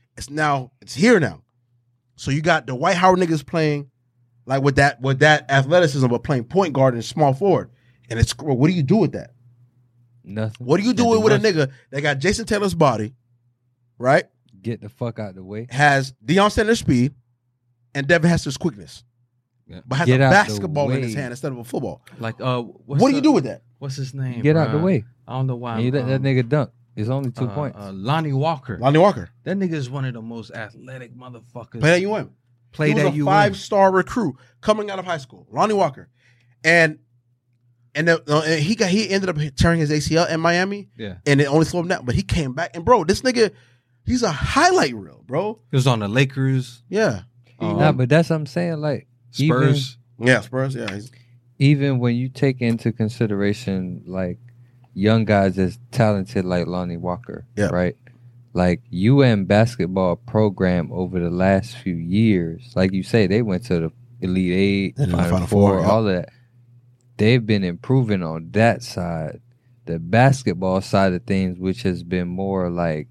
It's here now. So you got the White Howard niggas playing like with that athleticism, but playing point guard and small forward. And it's what do you do with that? Nothing. What do you do Nothing with a much. nigga that got Jason Taylor's body, right? Get the fuck out the way. Has Deion Sanders' speed and Devin Hester's quickness, Yeah. but has Get a out the basketball in his way. hand instead of a football. Like, What do you do with that? What's his name? Get out the bruh? way. I don't know why. And you let that nigga dunk. It's only 2 points. Lonnie Walker. Lonnie Walker. That nigga is one of the most athletic motherfuckers. Play that UM. Played he was at a UM. 5-star recruit coming out of high school. Lonnie Walker. And he ended up tearing his ACL in Miami. Yeah. And it only slowed him down. But he came back. And bro, this nigga, he's a highlight reel, bro. He was on the Lakers, Yeah. Nah, but that's what I'm saying. Like Spurs. Yeah, Spurs. Yeah. even when you take into consideration like young guys as talented like Lonnie Walker, Yeah. right? Like UM basketball program over the last few years, like you say, they went to the Elite Eight, And the Final Final Four, Four, yeah. all of that. they've been improving on that side. The basketball side of things, which has been more like,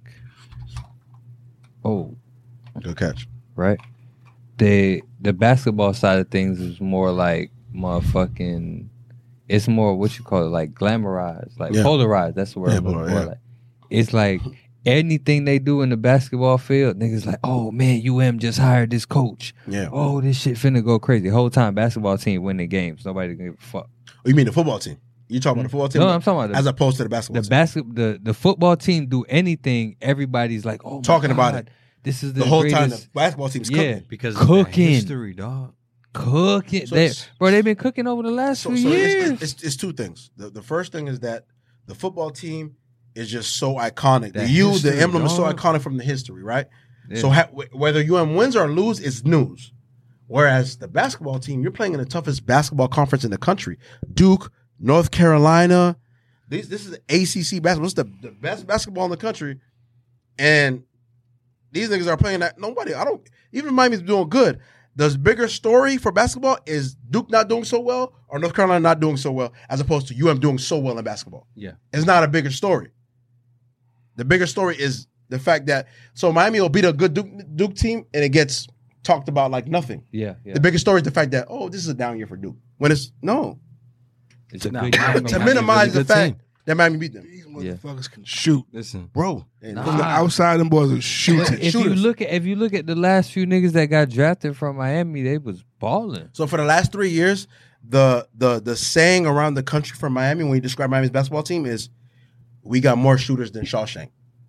Good catch. right? The basketball side of things is more like motherfucking. It's more what you call it, like glamorized, like Yeah. polarized. That's the word. Yeah, I'm looking polar- for. yeah. Like, it's like anything they do in the basketball field, niggas like, oh man, UM just hired this coach. Yeah. Oh, this shit finna go crazy. The whole time, basketball team winning games. Nobody give a fuck. Oh, you mean the football team? You talking about the football team? No, I'm talking about as opposed to the basketball team. the football team do anything. Everybody's like, oh, my Talking God, about it. This is The whole time greatest. the basketball team's Yeah. cooking. Because Cooking. of that history, dog. Cooking, So they, it's- bro. They've been cooking over the last So, few years. it's two things. The first thing is that the football team is just so iconic. That The U, history, the emblem is so dog. iconic from the history, right? Yeah. So whether UM wins or lose, it's news. Whereas the basketball team, you're playing in the toughest basketball conference in the country. Duke, North Carolina. This is the ACC basketball. This is the best basketball in the country. And these niggas are playing that. Even Miami's doing good. The bigger story for basketball is Duke not doing so well or North Carolina not doing so well, as opposed to UM doing so well in basketball. Yeah. It's not a bigger story. The bigger story is the fact that Miami will beat a good Duke team and it gets talked about like nothing. yeah. The biggest story is the fact that this is a down year for Duke. When it's no, It's a Nah, good Miami- game. to Miami's minimize a really the good fact team. that Miami beat them, These motherfuckers can shoot. Listen, bro. From the outside, them boys are shooting. If you look at the last few niggas that got drafted from Miami, they was balling. So for the last 3 years, the saying around the country from Miami when you describe Miami's basketball team is, "We got more shooters than Shawshank."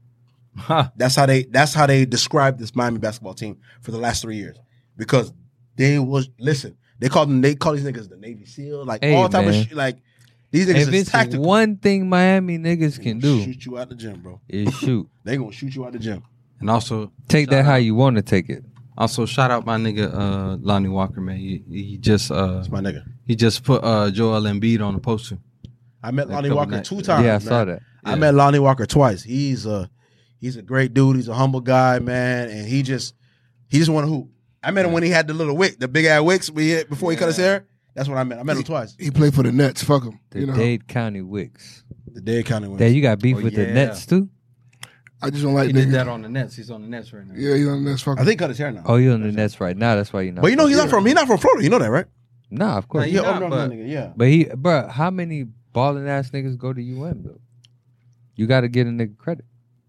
ha, That's how they described this Miami basketball team for the last 3 years, because they call these niggas the Navy SEAL, like Hey, all type of man. shit. Like these niggas If is it's tactical. one thing Miami niggas They can gonna do, shoot you out the gym, bro. is shoot. They gonna shoot you out the gym. and also Take that how you want to take it. Also, shout out my nigga Lonnie Walker, man. He just That's my nigga. he just put Joel Embiid on the poster. I met Like Lonnie couple Walker nights. 2 times. Yeah, I man. saw that. I Yeah. met Lonnie Walker twice. He's a great dude. He's a humble guy, man, and he just want to hoop. I met him when he had the little wick, the big ass wicks before he cut his hair. That's when I met him. I met him twice. He played for the Nets. Fuck him. The You know, Dade County Wicks. The Dade County wins. That you got beef Oh, with the yeah. Nets too? I just don't like He did niggas. that on the Nets. He's on the Nets right now. Yeah, he's on the Nets. Fuck I him. think he cut his hair now. Oh, you're on the Nets right now. That's why you're not. But you know he's not from Florida. You know that, right? Nah, of course. Nah, Yeah, not, no, but- nigga, yeah. But bro, how many balling ass niggas go to UM though? You got to get a nigga credit.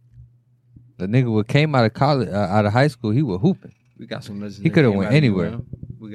The nigga what came out of college, out of high school, he was hooping. We got some legends. He that coulda came went out of anywhere. UM. We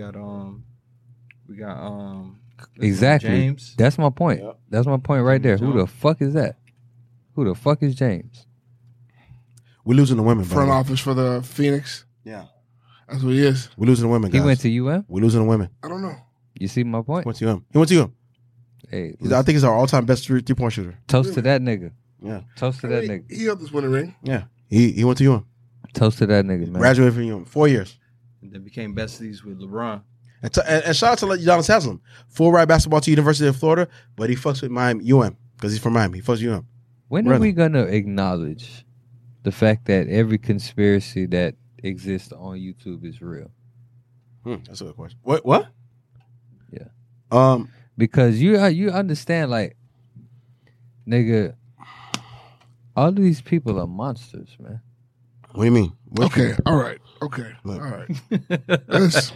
got Exactly. James. That's my point. Yep. That's my point right there. Who Jones. the fuck is that? Who the fuck is James? We're losing the women, Front bro. office for the Phoenix. Yeah. That's what he is. We're losing the women, guys. He went to UM. We're losing the women. I don't know. You see my point? He went to UM. He went to UM. Hey, I think he's our all-time best three-point shooter. toast to that nigga. Yeah. Toast to that nigga. He held this winning ring. Yeah. He went to UM. Toast to that nigga, man. Graduated from UM. 4 years. They became besties with LeBron. And shout out to Udonis Haslam. Full ride basketball to University of Florida, but he fucks with Miami, UM, because he's from Miami. He fucks with UM. When are Brother. we gonna acknowledge the fact that every conspiracy that exists on YouTube is real? That's a good question. What? Yeah. Because you understand, like, nigga, all of these people are monsters, man. What do you mean? What Okay. All right. Okay. Look. All right. That's,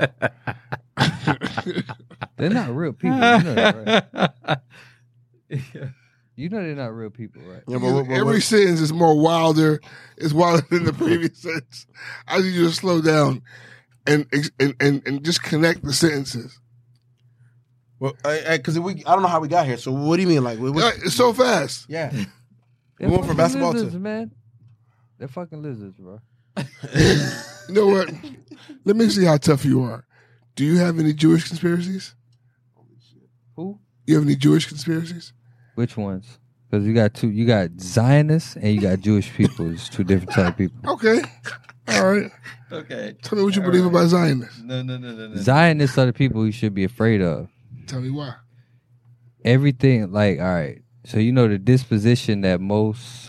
They're not real people. You know that, right? You know they're not real people, right? Yeah, but every sentence is more wilder. It's wilder than the previous sentence. I need you to slow down and just connect the sentences. because I don't know how we got here. So what do you mean? Like, It's so fast. yeah. They're We went from fucking basketball to- lizards, man. They're fucking lizards, bro. You know what? Let me see how tough you are. Do you have any Jewish conspiracies? Who? You have any Jewish conspiracies? Which ones? Because you got two. You got Zionists and you got Jewish people. It's two different type of people. Okay. All right. Okay. Tell me what you believe about Zionists. No. Zionists are the people you should be afraid of. Tell me why. Everything, like, all right. So you know the disposition that most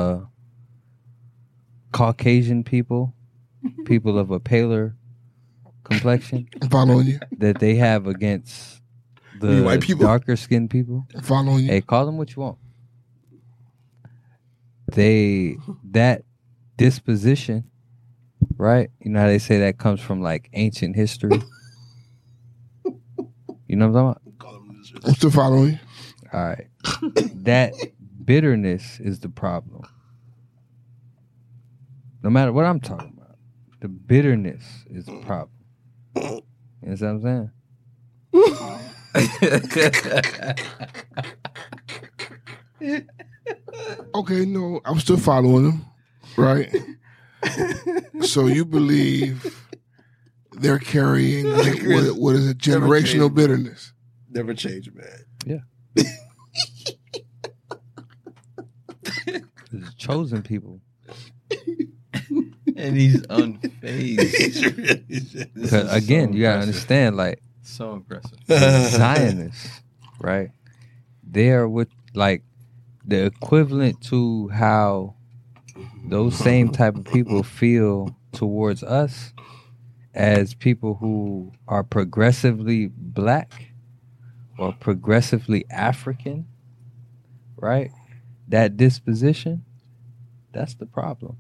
Caucasian people of a paler complexion, I'm following you. that they have against The white people. darker skinned people. I'm following you. Hey, call them what you want. That disposition, right? You know how they say that comes from like ancient history. You know what I'm talking about? I'm still following you. All right. That bitterness is the problem. No matter what I'm talking about, the bitterness is the problem. You know what I'm saying? Okay, no, I'm still following them, right? So you believe they're carrying what is a generational bitterness? Never change, man. Yeah. It's chosen people. And he's unfazed. Because again, you gotta understand, like So impressive. Zionists, right? They are what like the equivalent to how those same type of people feel towards us as people who are progressively black or progressively African, right? That disposition, that's the problem.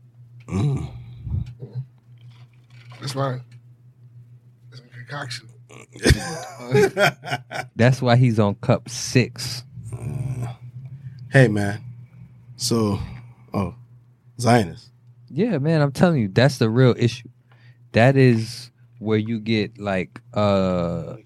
That's fine. That's a concoction. That's why he's on cup 6. Hey, man. So, Zionists. Yeah, man, I'm telling you, that's the real issue. That is where you get like a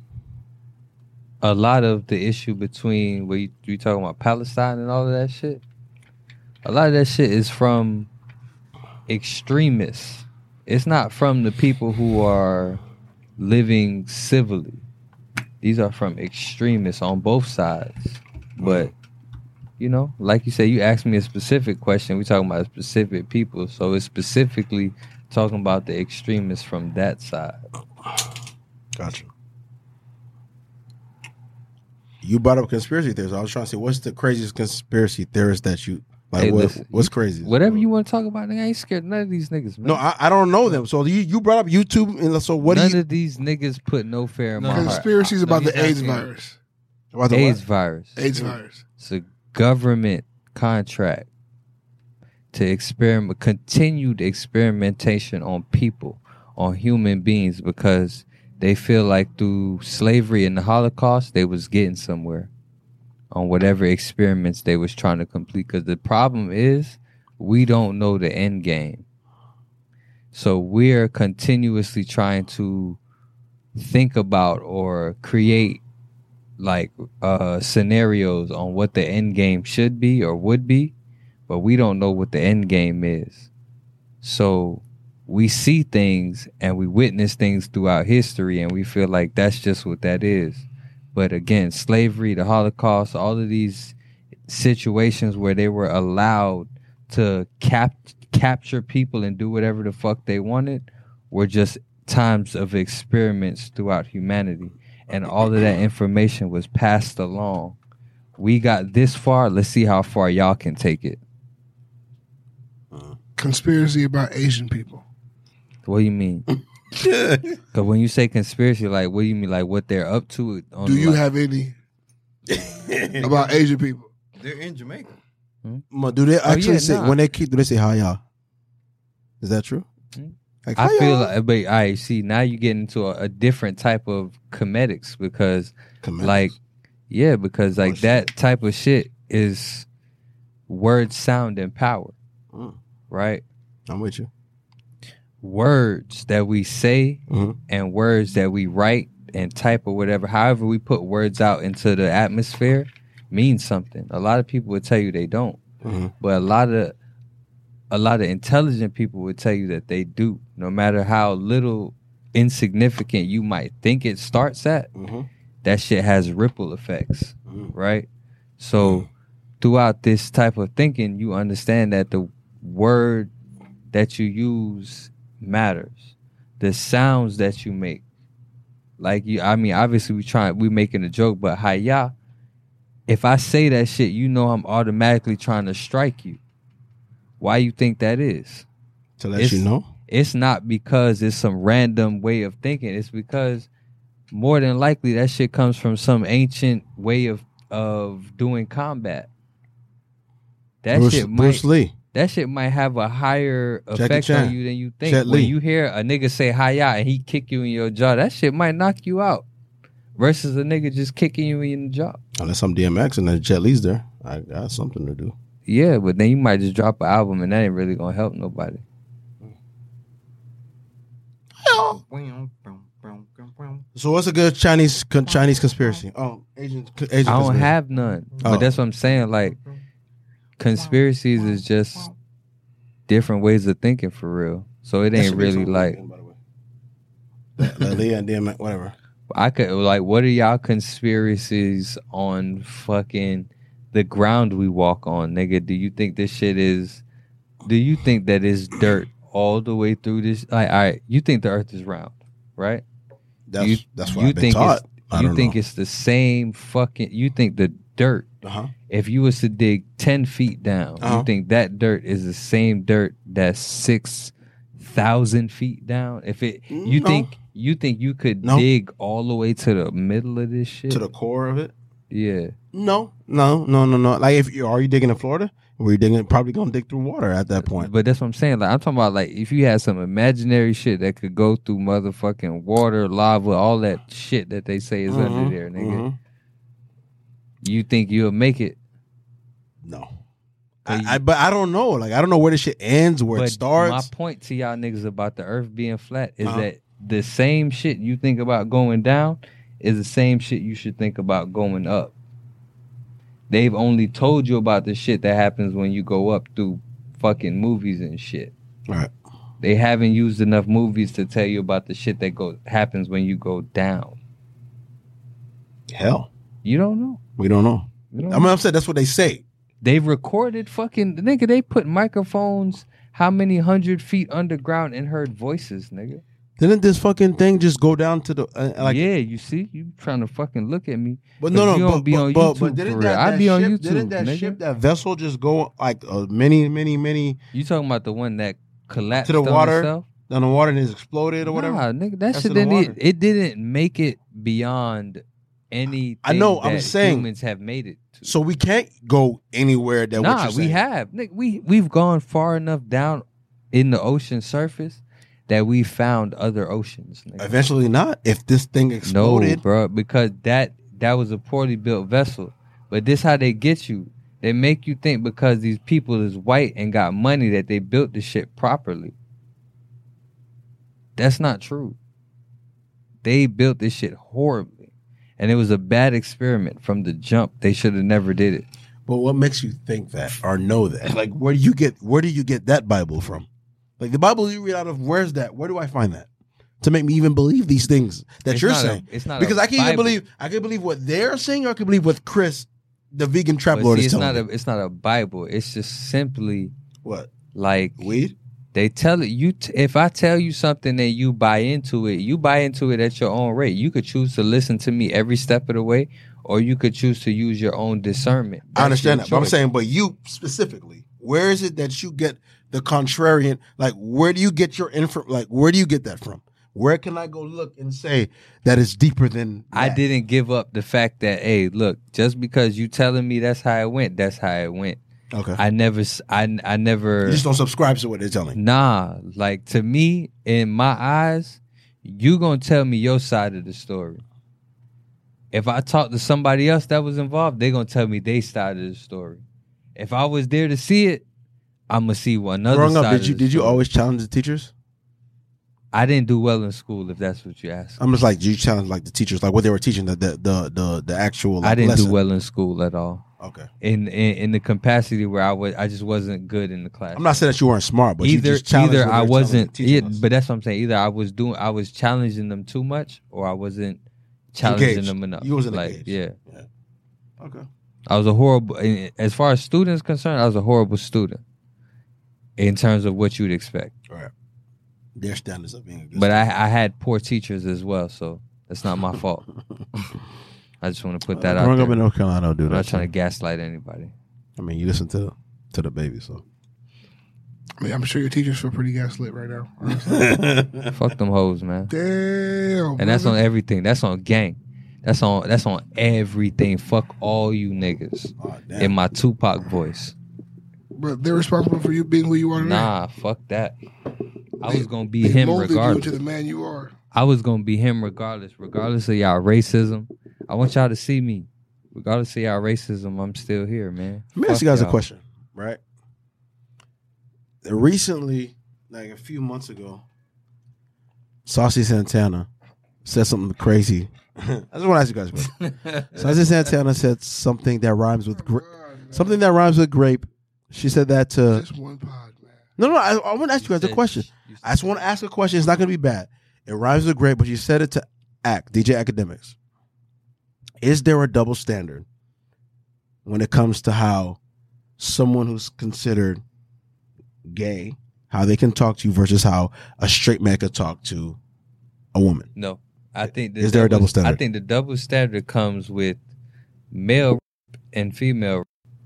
lot of the issue between where you talking about Palestine and all of that shit. A lot of that shit is from extremists. It's not from the people who are living civilly. These are from extremists on both sides. But you know, like you said, you asked me a specific question. We're talking about specific people. So it's specifically talking about the extremists from that side. Gotcha. You brought up conspiracy theories. I was trying to say, what's the craziest conspiracy theorist that you like? Hey, what, listen, what's crazy? Whatever you want to talk about, nigga, I ain't scared of none of these niggas, man. No, I don't know them. So you brought up YouTube, and so what None do you of these niggas put no fear in my heart. Conspiracies about the he's AIDS asking- virus. about the AIDS what? virus. AIDS virus. It's a government contract to experiment, continued experimentation on people, on human beings, because they feel like through slavery and the Holocaust, they was getting somewhere on whatever experiments they was trying to complete. Because the problem is, we don't know the end game. So we're continuously trying to think about or create like scenarios on what the end game should be or would be, but we don't know what the end game is. So we see things and we witness things throughout history and we feel like that's just what that is. But again, slavery, the Holocaust, all of these situations where they were allowed to capture people and do whatever the fuck they wanted were just times of experiments throughout humanity. And all of that information was passed along. We got this far. Let's see how far y'all can take it. Conspiracy about Asian people. What do you mean? Because when you say conspiracy, like, what do you mean? Like, what they're up to? On Do you like, have any about Asian people? They're in Jamaica. Do they actually yeah, say nah. when they keep? Do they say hi y'all? Is that true? Like, I "Hi, feel y'all." like, but I see now you get into a different type of comedics because, Comedics. like, yeah, because like Oh, that type of shit is word, sound, and power, Mm. right? I'm with you. Words that we say Mhm. and words that we write and type or whatever, however we put words out into the atmosphere means something. A lot of people would tell you they don't, Mhm. but a lot of intelligent people would tell you that they do. No matter how little insignificant you might think it starts at, Mhm. that shit has ripple effects, Mhm. right? So throughout this type of thinking, you understand that the word that you use matters. The sounds that you make. Like obviously we making a joke, but hiya, if I say that shit, you know I'm automatically trying to strike you. Why you think that is? To let you know. It's not because it's some random way of thinking. It's because more than likely that shit comes from some ancient way of doing combat. Bruce Lee. That shit might have a higher Jackie effect Chan. on you than you think. Jet When Li. you hear a nigga say hi-ya and he kick you in your jaw, that shit might knock you out. Versus a nigga just kicking you in the jaw. Unless I'm DMX and then Jet Li's there, I got something to do. Yeah, but then you might just drop an album and that ain't really gonna help nobody. So what's a good Chinese conspiracy? Oh, Asian I conspiracy. don't have none. Oh. But that's what I'm saying. Like, conspiracies is just different ways of thinking for real. So it ain't really like Leah and DMX, whatever. I could like, what are y'all conspiracies on fucking the ground we walk on, nigga? Do you think this shit is? Do you think that it's dirt all the way through this? Like, all right, you think the Earth is round, right? That's what I've been taught. You think it's the same fucking? You think the dirt? If you was to dig 10 feet down, you think that dirt is the same dirt that's 6,000 feet down? If it, you think you could dig all the way to the middle of this shit, to the core of it? Yeah. No. Like, are you digging in Florida? Were you digging? Probably gonna dig through water at that point. But that's what I'm saying. Like, I'm talking about, like, if you had some imaginary shit that could go through motherfucking water, lava, all that shit that they say is under there, nigga. You think you'll make it? No. But I don't know. Like, I don't know where this shit ends, where it starts. My point to y'all niggas about the Earth being flat is that the same shit you think about going down is the same shit you should think about going up. They've only told you about the shit that happens when you go up through fucking movies and shit. Right. They haven't used enough movies to tell you about the shit that happens when you go down. Hell. You don't know. We don't know. I'm upset. That's what they say. They've recorded fucking... Nigga, they put microphones how many 100 feet underground and heard voices, nigga. Didn't this fucking thing just go down to the... yeah, you see? You trying to fucking look at me. But no, you don't be on YouTube but didn't for real. that I be on ship, YouTube, didn't that nigga. ship, that vessel just go like many... You talking about the one that collapsed to the water? on itself? On the water and it's exploded or whatever? Nah, nigga, that That's shit in the didn't... water. It didn't make it beyond anything I know, that I'm saying, humans have made it to. So we can't go anywhere that what Nah, you're we saying. have. Nigga, we've gone far enough down in the ocean surface that we found other oceans. Nigga. Eventually not. If this thing exploded. No, bro, because that was a poorly built vessel. But this how they get you. They make you think because these people is white and got money that they built the shit properly. That's not true. They built this shit horribly. And it was a bad experiment from the jump. They should have never did it. But what makes you think that or know that? Like, where do you get that Bible from? Like, the Bible you read out of, where's that? Where do I find that to make me even believe these things that you're saying? It's not because a I can even Bible. I can believe what they're saying, or I can believe what Chris, the vegan trap But lord, see, is telling me. it's not a Bible. It's just simply What? like Weed? they tell it. If I tell you something and you buy into it at your own rate. You could choose to listen to me every step of the way, or you could choose to use your own discernment. I understand That's that, but I'm your choice. saying, but you specifically, where is it that you get the contrarian? Like, where do you get your info? Like, where do you get that from? Where can I go look and say that it's deeper than that? I didn't give up the fact that, hey, look, just because you telling me that's how it went, that's how it went. Okay. I never. You just don't subscribe to what they're telling you. Nah, like, to me, in my eyes, you gonna tell me your side of the story. If I talk to somebody else that was involved, they gonna tell me their side of the story. If I was there to see it, I'm gonna see another Growing side. up, did you always challenge the teachers? I didn't do well in school, if that's what you ask. I'm just like, did you challenge like the teachers, like what they were teaching, the actual? Like, I didn't lesson? do well in school at all. Okay. In the capacity where I just wasn't good in the class. I'm not saying that you weren't smart, but you just challenged either what I they were wasn't. telling Yeah, the teachers. but that's what I'm saying. Either I was challenging them too much, or I wasn't challenging Engaged. them enough. You wasn't like, engaged. yeah. Okay. I was a horrible. As far as students concerned, I was a horrible student. In terms of what you'd expect. All right. Their standards of being a good But student. I had poor teachers as well, so that's not my fault. I just want to put that out Growing there. up in North Carolina, I don't do I'm that. not trying to gaslight anybody. I mean, you listen to the baby, so I mean, I'm sure your teachers feel pretty gaslit right now. Honestly. Fuck them hoes, man. Damn. And that's brother. on everything. That's on gang. That's on everything. Fuck all you niggas. Oh, damn. In my Tupac voice. But they're responsible for you being who you are today. Nah, fuck that. I was gonna be They him molded you regardless. into the man you are. I was gonna be him regardless of y'all racism. I want y'all to see me. Regardless of y'all racism, I'm still here, man. Let me ask Fuck you guys a y'all. question, right? Recently, like a few months ago, Saucy Santana said something crazy. I just want to ask you guys a question. Saucy Santana said something that rhymes with grape. She said that to Just one pod, man. no. I want to ask you guys a question. I just want to ask a question. It's not going to be bad. It rhymes with grape, but she said it to DJ Academics. Is there a double standard when it comes to how someone who's considered gay, how they can talk to you versus how a straight man could talk to a woman? No, I think Is there a double standard? I think the double standard comes with male and female.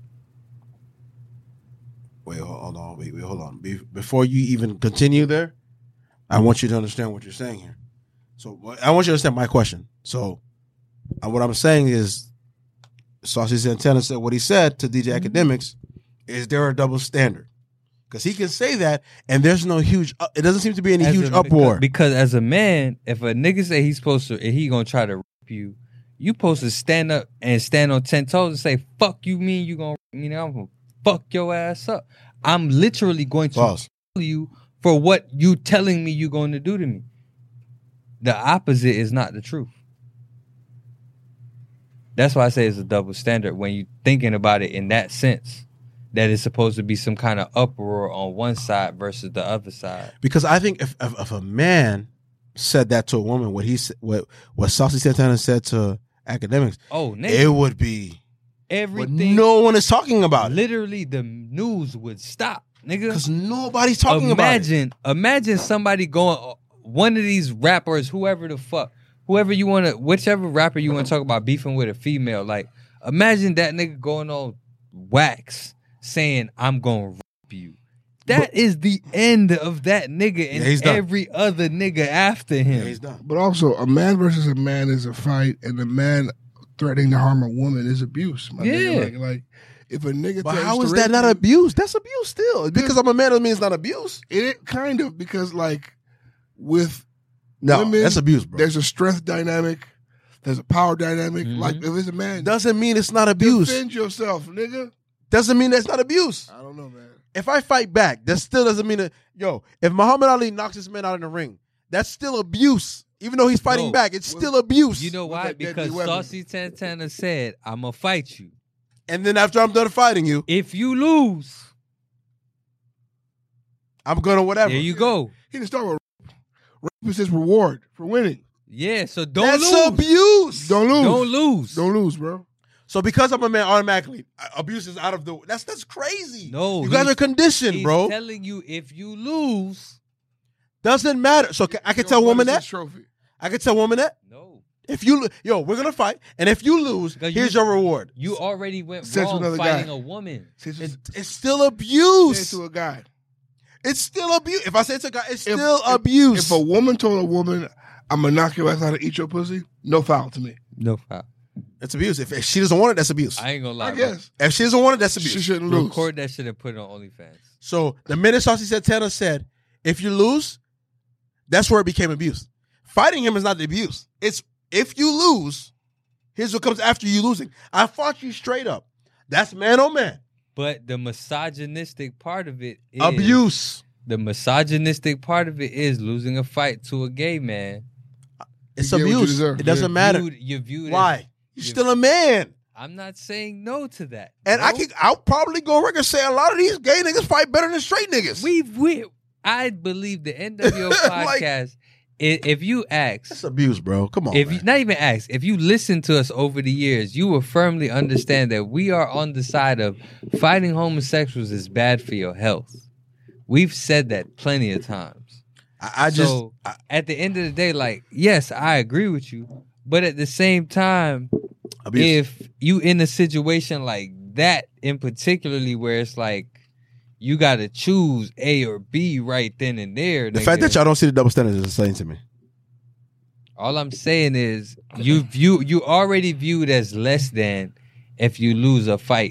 Wait, hold on. Wait, hold on. Before you even continue there, I want you to understand what you're saying here. So I want you to understand my question. So what I'm saying is, Saucy Santana said what he said to DJ Academics. Is there a double standard? Because he can say that, and there's no huge. It doesn't seem to be any huge uproar. Because as a man, if a nigga say he's supposed to, and he gonna try to rip you, you supposed to stand up and stand on 10 toes and say, "Fuck you, mean you gonna, I'm gonna fuck your ass up." I'm literally going to Pause. kill you for what you telling me you're going to do to me. The opposite is not the truth. That's why I say it's a double standard when you thinking about it in that sense. That it's supposed to be some kind of uproar on one side versus the other side. Because I think if a man said that to a woman, what Saucy Santana said to Academics, Oh, nigga, it would be. But everything. no one is talking about it Literally, the news would stop, nigga. because nobody's talking about it. Imagine somebody going, one of these rappers, whoever the fuck, whoever you want to, whichever rapper you want to talk about beefing with a female. Like, imagine that nigga going on wax saying, "I'm gonna rap you." That is the end of that nigga and he's done. every other nigga after him. Yeah, he's done. But also, a man versus a man is a fight, and a man threatening to harm a woman is abuse. My nigga. Like if a nigga. But tells how is to rape that not you- abuse? That's abuse still. Because I'm a man doesn't mean it's not abuse. It kind of because like with No, women, that's abuse, bro. there's a strength dynamic, there's a power dynamic. Mhm. Like if it's a man, Doesn't mean it's not abuse. defend yourself, nigga. Doesn't mean that's not abuse. I don't know, man. If I fight back, that still doesn't mean if Muhammad Ali knocks this man out in the ring, that's still abuse. Even though he's fighting No. back, it's still abuse. You know What's why? that deadly Because weapon? Saucy Santana said, "I'm gonna fight you. And then after I'm done fighting you, If you lose, I'm gonna whatever. there you go." He didn't start with rape is his reward for winning. Yeah, so don't That's lose. abuse. Don't lose. Don't lose. Don't lose, bro. So because I'm a man, automatically abuse is out of the. That's crazy. No, you guys he's- are conditioned, He's bro. telling you if you lose, Doesn't matter. So I can tell What woman is that. his trophy. I can tell woman that. no. If you, we're gonna fight, and if you lose, Because here's you- your reward. You already went Says wrong another fighting guy. a woman. Say It's still say abuse. to a guy. It's still abuse. If I say it to a guy, it's If- still if- abuse. If a woman told a woman, "I'm gonna knock your ass out and eat your pussy," no foul to me. No foul. It's abuse. If she doesn't want it, that's abuse. I ain't gonna lie. I guess If she doesn't want it, that's she abuse. shouldn't bro. lose. Record that shit and put it on OnlyFans. So the minute Saucy Santana said, "If you lose," that's where it became abuse. Fighting him is not the abuse. It's if you lose. Here's what comes after you losing. I fought you straight up. That's man on man. But the misogynistic part of it is Abuse. The misogynistic part of it is losing a fight to a gay man. It's You get what you abuse. deserve. It doesn't matter. You're viewed Why? You're you- still a man. I'm not saying no to that. And bro. I'll probably go on record and say a lot of these gay niggas fight better than straight niggas. I believe the NWO Like- podcast. If you ask, That's abuse, bro. Come on. if man. you not even ask, if you listen to us over the years, you will firmly understand that we are on the side of fighting homosexuals is bad for your health. We've said that plenty of times. I just So at the end of the day, like, yes, I agree with you, but at the same time, abuse. if you in a situation like that in particularly where it's like you got to choose A or B right then and there. The nigga. fact that y'all don't see the double standards is insane to me. All I'm saying is you already viewed as less than if you lose a fight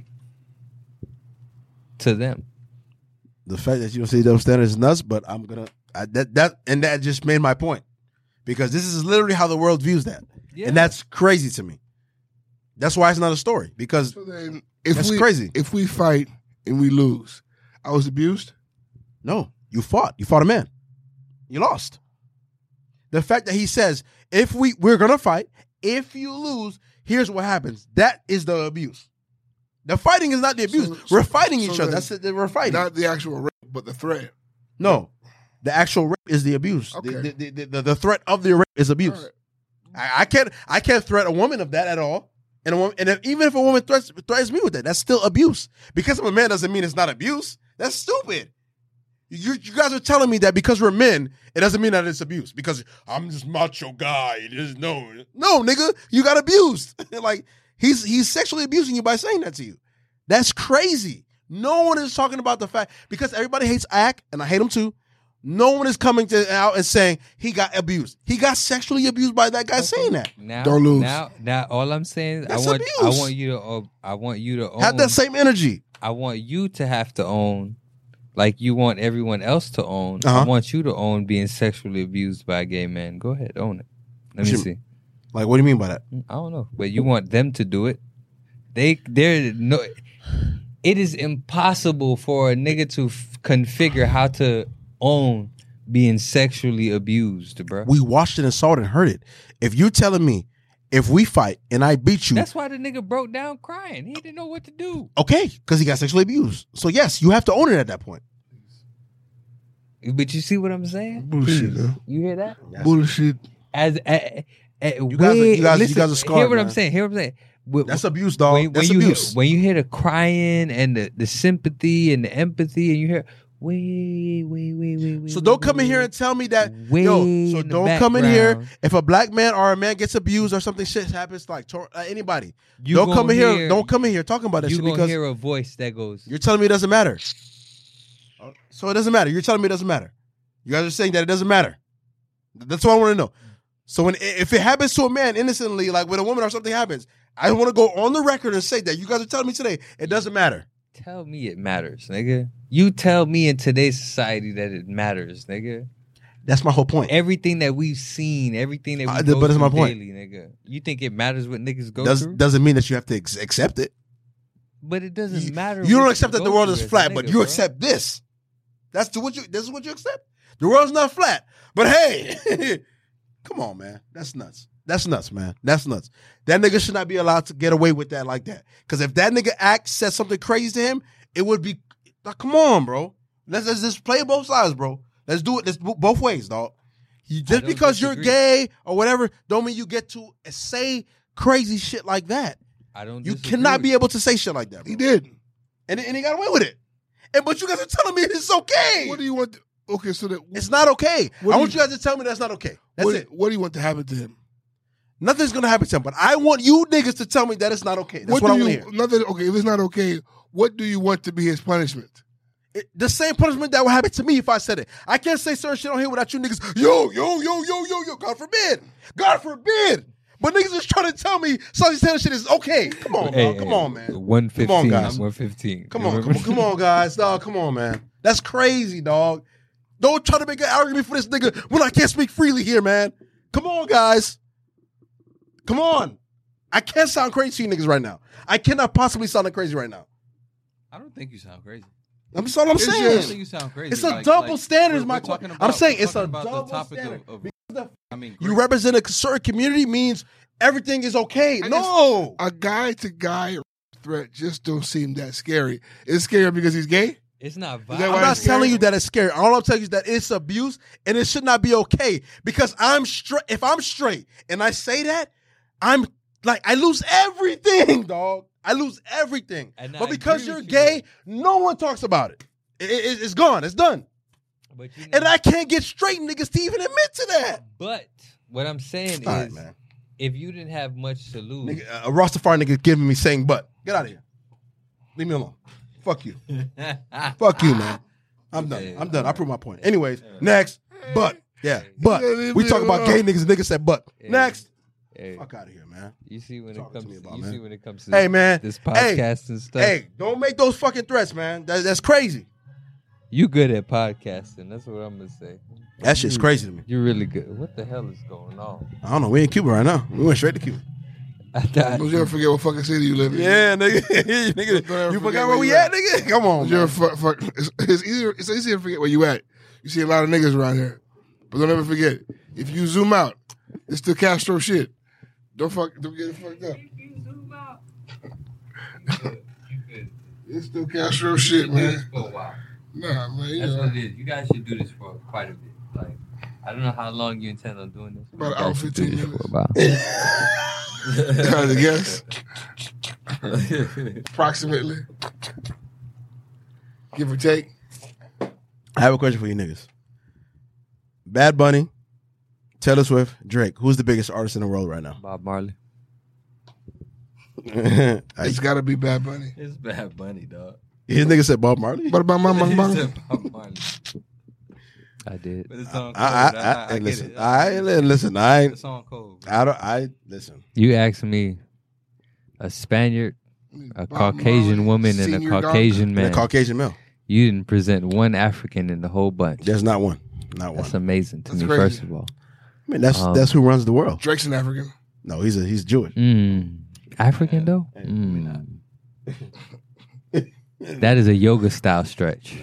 to them. The fact that you don't see double standards is nuts, but I'm gonna that just made my point because this is literally how the world views that, and that's crazy to me. That's why it's not a story because So then, that's crazy. If we fight and we lose, I was abused. No, you fought. You fought a man. You lost. The fact that he says, if we're gonna fight, if you lose, here's what happens. That is the abuse. The fighting is not the abuse. We're fighting each other. That's it. We're fighting. Not the actual rape, but the threat. No, the actual rape is the abuse. Okay. The threat of the rape is abuse. All I can't threat a woman of that at all. And even if a woman threatens me with that, that's still abuse. Because I'm a man doesn't mean it's not abuse. That's stupid. You guys are telling me that because we're men, it doesn't mean that it's abuse. Because I'm just macho guy. There's no, nigga, you got abused. Like he's sexually abusing you by saying that to you. That's crazy. No one is talking about the fact because everybody hates Ak, and I hate him too. No one is coming out and saying he got abused. He got sexually abused by that guy saying that. Now, Don't lose. Now, all I'm saying is That's I abuse. want you to own. Have that same energy. I want you to have to own, like you want everyone else to own. Uh-huh. I want you to own being sexually abused by a gay man. Go ahead, own it. Let me see. Like, what do you mean by that? I don't know, but you want them to do it. They're no. It is impossible for a nigga to configure how to own being sexually abused, bro. We watched it and saw it and heard it. If you're telling me, if we fight and I beat you, That's why the nigga broke down crying. He didn't know what to do. okay, because he got sexually abused. So yes, you have to own it at that point. But you see what I'm saying? Bullshit, huh? You hear that? Bullshit. You guys are scarred, Hear what man. I'm saying. Hear what I'm saying. That's abuse, dog. That's you abuse. when you hear the crying and the sympathy and the empathy, and you hear wait. So don't come in here and tell me that. Way So in the don't come in here background. if a black man or a man gets abused or something shit happens like anybody. You Don't come gonna in here. hear- Don't come in here talking about that You shit gonna because hear a voice that goes, you're telling me it doesn't matter. So it doesn't matter. You're telling me it doesn't matter. You guys are saying that it doesn't matter. That's what I want to know. So if it happens to a man innocently, like when a woman or something happens, I want to go on the record and say that you guys are telling me today it doesn't matter. "Tell me it matters, nigga. You tell me in today's society that it matters, nigga. That's my whole point. Everything that we've seen, everything that we go but it's my through point. daily, nigga. You think it matters what niggas go through? Doesn't mean that you have to accept it. But it doesn't matter. You don't what accept that go the world through is as a flat, but nigga, you bro. accept this. This is what you accept. The world's not flat. But hey, come on, man. That's nuts. That's nuts, man. That's nuts. That nigga should not be allowed to get away with that like that. Because if that nigga said something crazy to him, it would be like, come on, bro. Let's just play both sides, bro. Let's do it. Let's both ways, dog. Just don't because disagree. you're gay or whatever, don't mean you get to say crazy shit like that. I don't. You disagree cannot with be you. able to say shit like that, bro. He did. And he got away with it. But you guys are telling me it's okay. What do you want? Okay, so that It's not okay. What I do want you- you guys to tell me that's not okay. That's it. What do you want to happen to him? Nothing's gonna happen to him. But I want you niggas to tell me that it's not okay. That's what I want to hear. Nothing. Okay, if it's not okay, what do you want to be his punishment? The same punishment that would happen to me if I said it. I can't say certain shit on here without you niggas. Yo. God forbid. God forbid. But niggas is trying to tell me Saucy Taylor shit is okay. Come on, Hey, dog. Come on, man. 115. Come on, guys. 115. Come on, guys. Dog, come on, man. That's crazy, dog. Don't try to make an argument for this nigga when I can't speak freely here, man. Come on, guys. Come on. I can't sound crazy to you niggas right now. I cannot possibly sound crazy right now. I don't think you sound crazy. That's all I'm I don't saying. think you sound crazy. It's a double standard, is my talking question. I'm saying we're it's a talking about double the topic standard. of I mean, You represent a certain community means everything is okay. I No. A guy to guy threat just don't seem that scary. It's scary because he's gay. It's not Is that violent. why I'm not it's scary? telling you that it's scary. All I'm telling you is that it's abuse and it should not be okay. Because I'm straight. If I'm straight and I say that, I'm like, I lose everything, dog. I lose everything. And I But because agree you're with you, gay, no one talks about it. It's gone. It's done. But you know, And I can't get straight niggas to even admit to that. But what I'm saying All right, is, man. if you didn't have much to lose, Nigga, a Rastafari nigga giving me saying but. Get out of here. Leave me alone. Fuck you. Fuck you, man. I'm done. I proved my point. Anyways, next. But we talk about gay niggas. Niggas said but. Next. Hey, Fuck out of here, man. you see when Talk it to comes. me about, You man. see when it comes to Hey, man. this podcast and stuff. Hey, don't make those fucking threats, man. That's crazy. You good at podcasting. That's what I'm gonna say. That shit's crazy to me. You're really good. What the hell is going on? I don't know. We in Cuba right now. We went straight to Cuba. I thought Don't you ever forget what fucking city you live in. Yeah, nigga. Don't ever You forget forgot where we at, nigga? Come on, Don't you man. ever it's easy to forget where you at. You see a lot of niggas around here. But don't ever forget, if you zoom out, it's the Castro shit. Don't get it fucked up. It's the Castro shit, man. for a while. Nah, man. You That's know, what it is. You guys should do this for quite a bit. Like, I don't know how long you intend on doing this. About You an hour, guys should do 15 this for minutes. a while. kind of guess. Approximately. Give or take. I have a question for you niggas. Bad Bunny, Taylor Swift, Drake. Who's the biggest artist in the world right now? Bob Marley. It's got to be Bad Bunny. It's Bad Bunny, dog. His nigga said Bob Marley. What about my He mama? said Bob Marley. I did. But it's on cold. I get listen. it. Listen. I ain't. It's on cold. Listen. You asked me a Spaniard, a Bob Caucasian Marley, woman, and a Senior Caucasian And a man. Caucasian male. You didn't present one African in the whole bunch. There's not one. Not one. That's amazing to That's me, crazy. first of all. I mean, that's who runs the world. Drake's an African. No, he's Jewish. African, though? That is a yoga style stretch.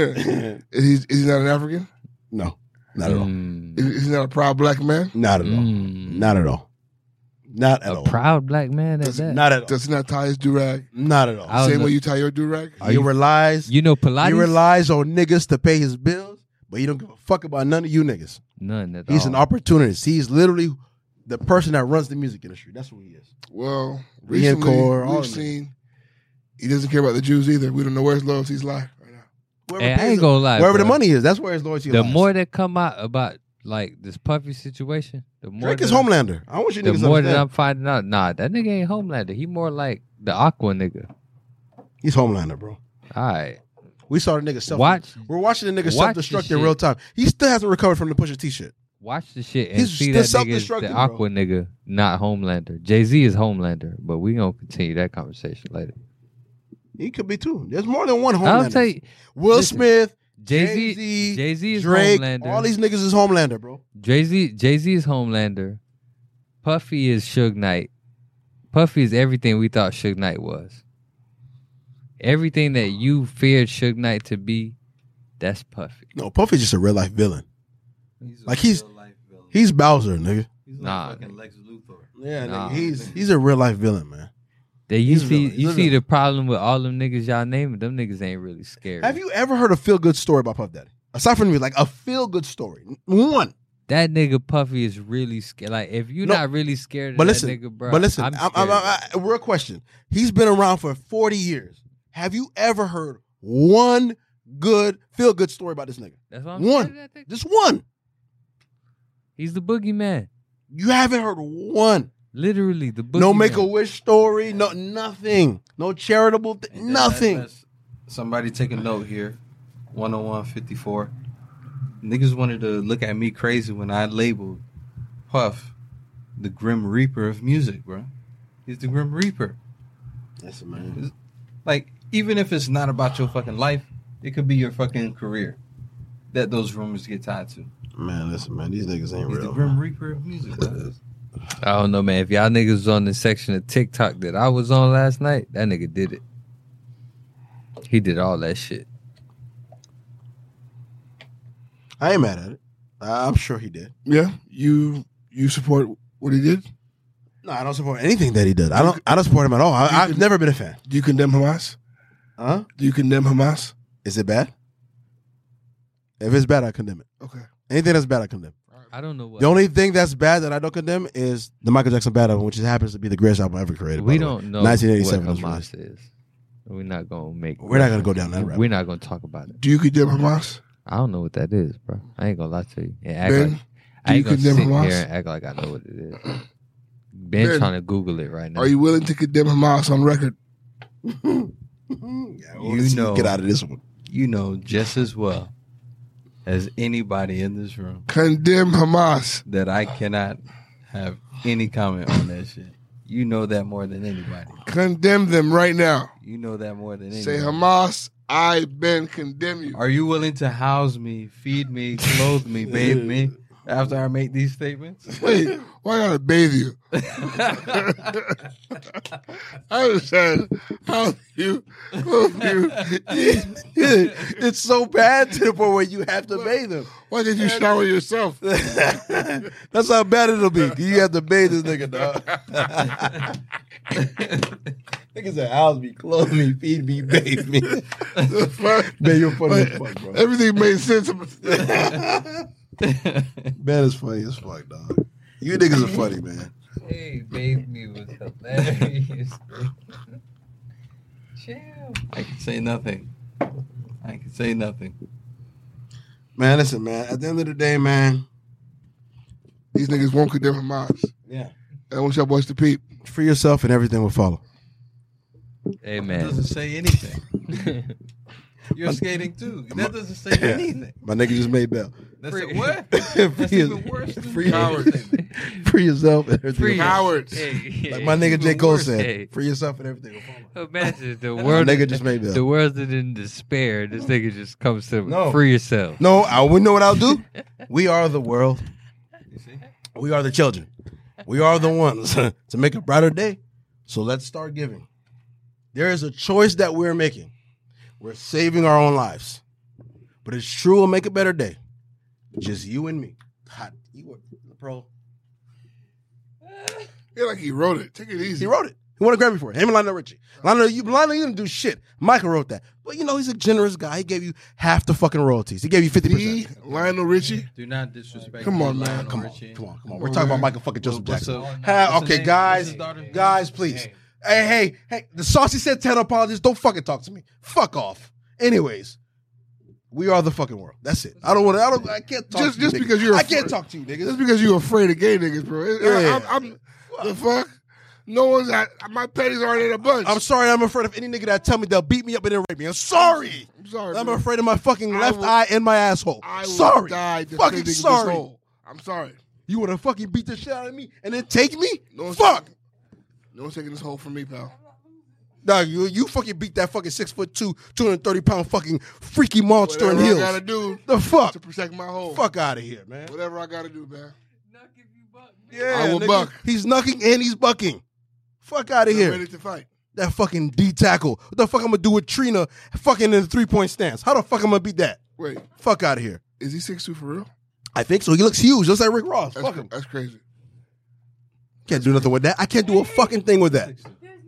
Is he not an African? No, not at all. Is he not a proud black man? Not at all. Not at all. Not at A all. proud black man at that. Not at all. Does he not tie his do-rag? Not at all. I don't Same know. way you tie your do-rag? He relies. You know Pilates? He relies on niggas to pay his bills, but he don't give a fuck about none of you niggas. None at He's all. an opportunist. He's literally the person that runs the music industry. That's who he is. Well, Ian recently Core, all we've of them. seen he doesn't care about the Jews either. We don't know where his loyalties lie right now. Whoever Hey, I pays ain't gonna lie, Wherever the bro. money is, that's where his loyalty The lies. more that come out about like this Puffy situation, the more Drake is that Homelander. I want you the niggas to more that understand. I'm finding out, nah, that nigga ain't Homelander. He more like the Aqua nigga. He's Homelander, bro. All right. We saw the nigga self. We're watching the nigga Watch self-destruct the in shit. real time. He still hasn't recovered from the Pusha T shit. Watch the shit and He's see still that nigga is self-destructive, the bro. Aqua nigga, not Homelander. Jay-Z is Homelander, but we gonna continue that conversation later. He could be too. There's more than one Homelander. I'll tell you, Will listen, Smith, Jay-Z is Drake, Homelander. all these niggas is Homelander, bro. Jay-Z is Homelander. Puffy is Suge Knight. Puffy is everything we thought Suge Knight was. Everything that you feared Suge Knight to be, that's Puffy. No, Puffy's just a real life villain. He's Like, he's- real life villain. He's Bowser, nigga. He's Nah, like fucking Lex Luthor. Yeah, Nah. nigga. He's a real life villain, man. You He's a see, villain. He's you a see villain. the problem with all them niggas y'all naming. Them niggas ain't really scary. Have you ever heard a feel good story about Puff Daddy? Aside from me, like a feel good story. One. That nigga Puffy is really scared. Like if you're No, not really scared of But that listen, nigga, bro. but listen, I'm real question. He's been around for 40 years. Have you ever heard one good feel good story about this nigga? That's what I'm One. scared of that nigga. Just one. He's the boogeyman. You haven't heard one. Literally the boogeyman. No Make-A-Wish story. No nothing. No charitable. Nothing. That's- somebody take a note here. 101.54. Niggas wanted to look at me crazy when I labeled Puff the Grim Reaper of music, bro. He's the Grim Reaper. Yes, man. Like, even if it's not about your fucking life, it could be your fucking career that those rumors get tied to. Man, listen, man. These niggas ain't He's the real. Grim man. Reaper of music, bro. I don't know, man. If y'all niggas was on the section of TikTok that I was on last night, that nigga did it. He did all that shit. I ain't mad at it. I'm sure he did. Yeah, you support what he did? No, I don't support anything that he did. I don't support him at all. I've never been a fan. Do you condemn Hamas? Huh? Do you condemn Hamas? Is it bad? If it's bad, I condemn it. Okay. Anything that's bad, I condemn. I don't know what. The only thing that's bad that I don't condemn is the Michael Jackson Bad album, which happens to be the greatest album ever created. we by the way. don't know 1987 what was released. Hamas is. We're not gonna make. We're not gonna go down that rabbit We're not gonna talk about it. Do you condemn Hamas? I don't know what that is, bro. I ain't gonna lie to you. And act Ben, like, do I you ain't gonna condemn sit Hamas? here and act like I know what it is. Ben Ben, trying to Google it right now. Are you willing to condemn Hamas on record? Yeah, You know. Get out of this one. You know just as well as anybody in this room Condemn Hamas. that I cannot have any comment on that shit. You know that more than anybody. Condemn them right now. You know that more than anybody. Say, Hamas, I been condemn you. Are you willing to house me, feed me, clothe me, bathe me after I make these statements? Wait, why gotta bathe you? I understand how you. It's so bad to the point where you have to bathe him. Why did you shower yourself? That's how bad it'll be. You have to bathe this nigga, dog. Nigga said, house me, clothe me, feed me, bathe me. Man, you're funny as fuck, bro. Everything made sense. Man is funny as fuck, dog. You niggas are funny, man. Hey, bathe me was hilarious. Chill. I can say nothing. I can say nothing. Man, listen, man. At the end of the day, man. These niggas won't condemn Hamas. Yeah. I want y'all boys to peep. Free yourself and everything will follow. It Amen. doesn't say anything. You're skating too. That doesn't say anything. My nigga just made bail. That's Free- what? That's even worse than free, cowards. free yourself and everything Free will follow. Cowards. Hey, Like my nigga J. even Cole worse, said, hey. free yourself and everything will follow. Imagine the My world. nigga just made bail. The world's in despair. This nigga just comes to No. free yourself. No, we know what I'll do. We are the world. You see? We are the children. We are the ones to make a brighter day. So let's start giving. There is a choice that we're making. We're saving our own lives. But it's true, we'll make a better day. Just you and me. God, you were the pro. Yeah, like he wrote it. Take it easy. He wrote it. He won a Grammy for it. Him and Lionel Richie. Lionel, you didn't do shit. Michael wrote that. But you know, he's a generous guy. He gave you half the fucking royalties. He gave you 50%. The Lionel Richie. Do not disrespect. Come on, me, man. Lionel Come on, Richie. come on. We're talking about Michael fucking Joseph What's Jackson. up? Ha, What's his okay, name? guys, What's his daughter's name? guys, please. Hey, the Saucy said 10 apologies. Don't fucking talk to me. Fuck off. Anyways, we are the fucking world. That's it. I can't talk to you. Just because you're I can't talk to you, Just niggas. because you're afraid of gay niggas, bro. Yeah. I'm the fuck. No one's at my petties aren't in a bunch. I'm sorry. I'm afraid of any nigga that tell me they'll beat me up and then rape me. I'm sorry. I'm sorry. I'm bro. afraid of my fucking left will- eye and my asshole. I will Sorry. die Fucking defending sorry. This hole. I'm sorry. You want to fucking beat the shit out of me and then take me? No one's Fuck. No one's taking this hole from me, pal. Dog, you fucking beat that fucking 6'2", 230-pound fucking freaky monster in Whatever heels. I gotta do The fuck? to protect my hole. Fuck out of here, man. Whatever I gotta do, man. Yeah, I will nigga. buck. He's knucking and he's bucking. Fuck out of I'm here. ready to fight. That fucking D tackle. What the fuck I'm gonna do with Trina fucking in the 3-point stance? How the fuck I'm gonna beat that? Wait, Fuck out of here. is he 6'2" for real? I think so. He looks huge, just like Rick Ross. That's, Fuck him. that's crazy. Can't do nothing with that. I can't do a fucking thing with that.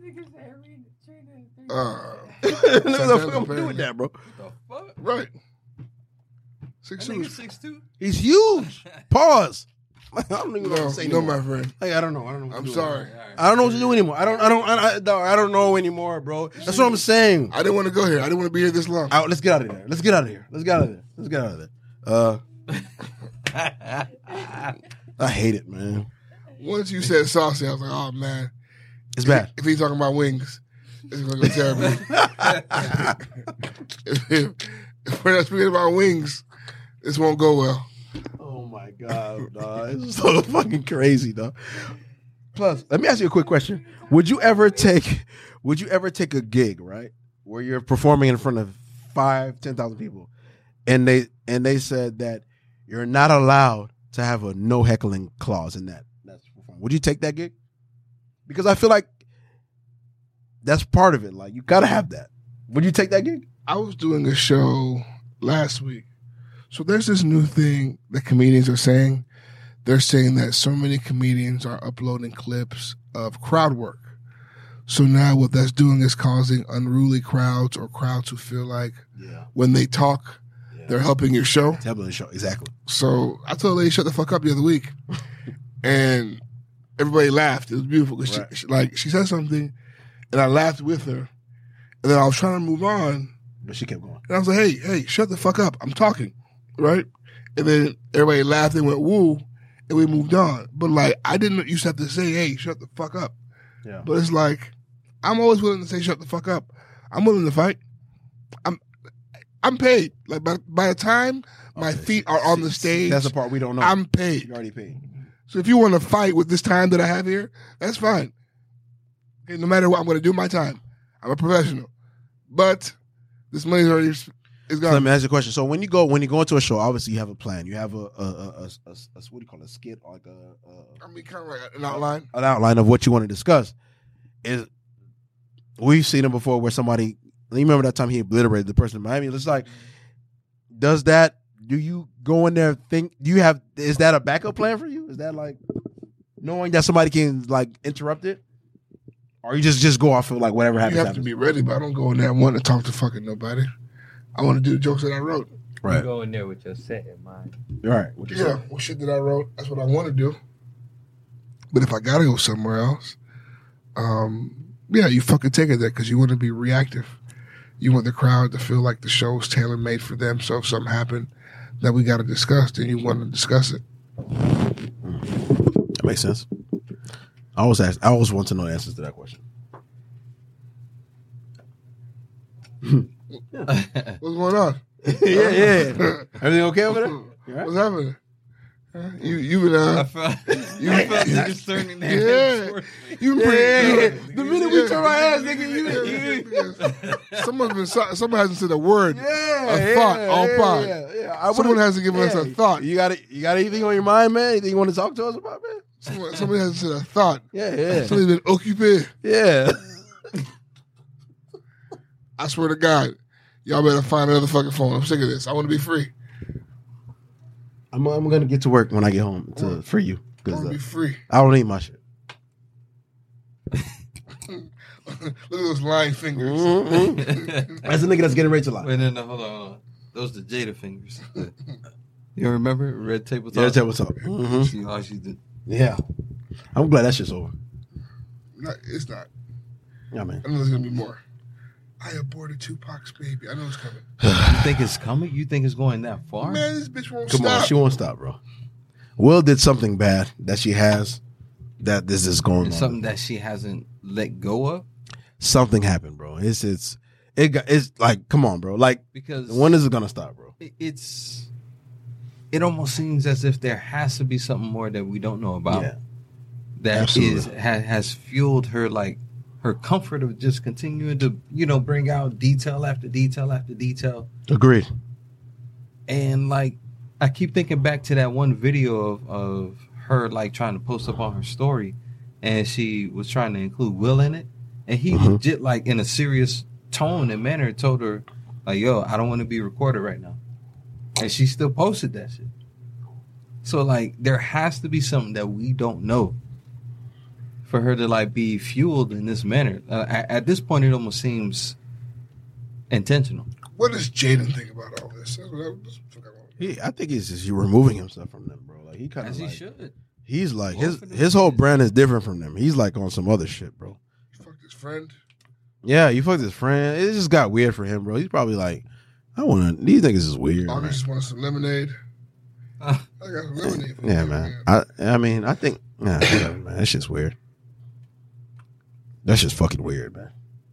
What the fuck I'm gonna do with that, bro? Right. That 6'2". nigga 6'2". He's huge. Pause. I don't even know what No, to say no, anymore. my friend. Like, I don't know. What I'm to do sorry. anymore. I don't know what to do anymore. I don't know anymore, bro. That's what I'm saying. I didn't want to go here. I didn't want to be here this long. Let's get out of there. Let's get out of here. Let's get out of there. I hate it, man. Once you said saucy, I was like, oh, man. It's bad. If he's talking about wings, it's going to go terribly. if we're not speaking about wings, this won't go well. Oh my god, dog. It's so fucking crazy, dog. Plus, let me ask you a quick question. Would you ever take a gig, right? Where you're performing in front of 5,000-10,000 people and they said that you're not allowed to have a no heckling clause in that. Would you take that gig? Because I feel like that's part of it. Like, you gotta have that. Would you take that gig? I was doing a show last week. So there's this new thing that comedians are saying. They're saying that so many comedians are uploading clips of crowd work. So now what that's doing is causing unruly crowds or crowds who feel like when they talk, they're helping your show. Helping the show, exactly. So I told a lady, shut the fuck up the other week. And everybody laughed. It was beautiful. 'Cause she said something and I laughed with her. And then I was trying to move on. But she kept going. And I was like, hey, shut the fuck up. I'm talking. Right? And then everybody laughed and went, woo. And we moved on. But like, I didn't used to have to say, hey, shut the fuck up. Yeah. But it's like, I'm always willing to say, shut the fuck up. I'm willing to fight. I'm paid. Like by the time my feet are on the stage, That's the part we don't know. I'm paid. You already paid. So if you want to fight with this time that I have here, that's fine. Okay, no matter what, I'm going to do my time. I'm a professional. But this money's already is So gone. let me ask you a question. So when you go into a show, obviously you have a plan. You have a what do you call it, a skit, like I mean, kind of like an outline. an outline of what you want to discuss. We've seen it before where somebody. You remember that time he obliterated the person in Miami? It's like, do you go in there is that a backup plan for you? Is that like knowing that somebody can like interrupt it? Or you just go off of like whatever happens? You have to be ready, but I don't go in there and want to talk to fucking nobody. I want to do the jokes that I wrote. You go in there with your set in mind. Right. What shit that I wrote, that's what I want to do. But if I got to go somewhere else, you fucking take it there because you want to be reactive. You want the crowd to feel like the show's tailor-made for them. So if something happened that we got to discuss, then you want to discuss it. That makes sense. I always want to know the answers to that question. What's going on? yeah. Everything okay over there? What's happening? You been I felt niggas turning their heads. You been pretty. The minute we turn our heads, nigga, Someone hasn't said a word, a thought on pod. Someone hasn't given us a thought. You got anything on your mind, man? Anything you want to talk to us about, man? Somebody hasn't said a thought. Yeah. Somebody's been occupé. Yeah. I swear to God, y'all better find another fucking phone. I'm sick of this. I want to be free. I'm gonna get to work when I get home to free you I want to be free. I don't need my shit. Look at those lying fingers. That's the nigga that's getting ready to lie. Wait, no, hold on. Those the Jada fingers. You remember Red Table Talk? Yeah, tell what's up. She did. Yeah, I'm glad that shit's over. No, it's not. Yeah, man. I know there's gonna be more. I aborted Tupac's baby. I know it's coming. You think it's coming? You think it's going that far? Man, this bitch won't Come stop. on, she won't stop, bro. Will did something bad that she has that this is going It's on. something that she hasn't let go of. Something happened, bro. It's like, come on, bro. Like, Because when is it gonna stop, bro? it almost seems as if there has to be something more that we don't know about. Yeah. That Absolutely. has fueled her, like her comfort of just continuing to, bring out detail after detail after detail. Agreed. And like, I keep thinking back to that one video of her like trying to post up on her story, and she was trying to include Will in it, and he legit, like, in a serious tone and manner told her, like, yo, I don't want to be recorded right now, and she still posted that shit. So like, there has to be something that we don't know for her to like be fueled in this manner. At this point, it almost seems intentional. What does Jaden think about all this? I think he's just removing himself from them, bro. Like, he kind of As he like, should. he's like Well, his whole brand is different from them. He's like on some other shit, bro. You fucked his friend. Yeah, you fucked his friend. It just got weird for him, bro. He's probably like, these niggas is weird. August Man. just wanted some lemonade. I got some lemonade. For Yeah, you, man. I think, whatever, man. That shit's weird. That's just fucking weird, man.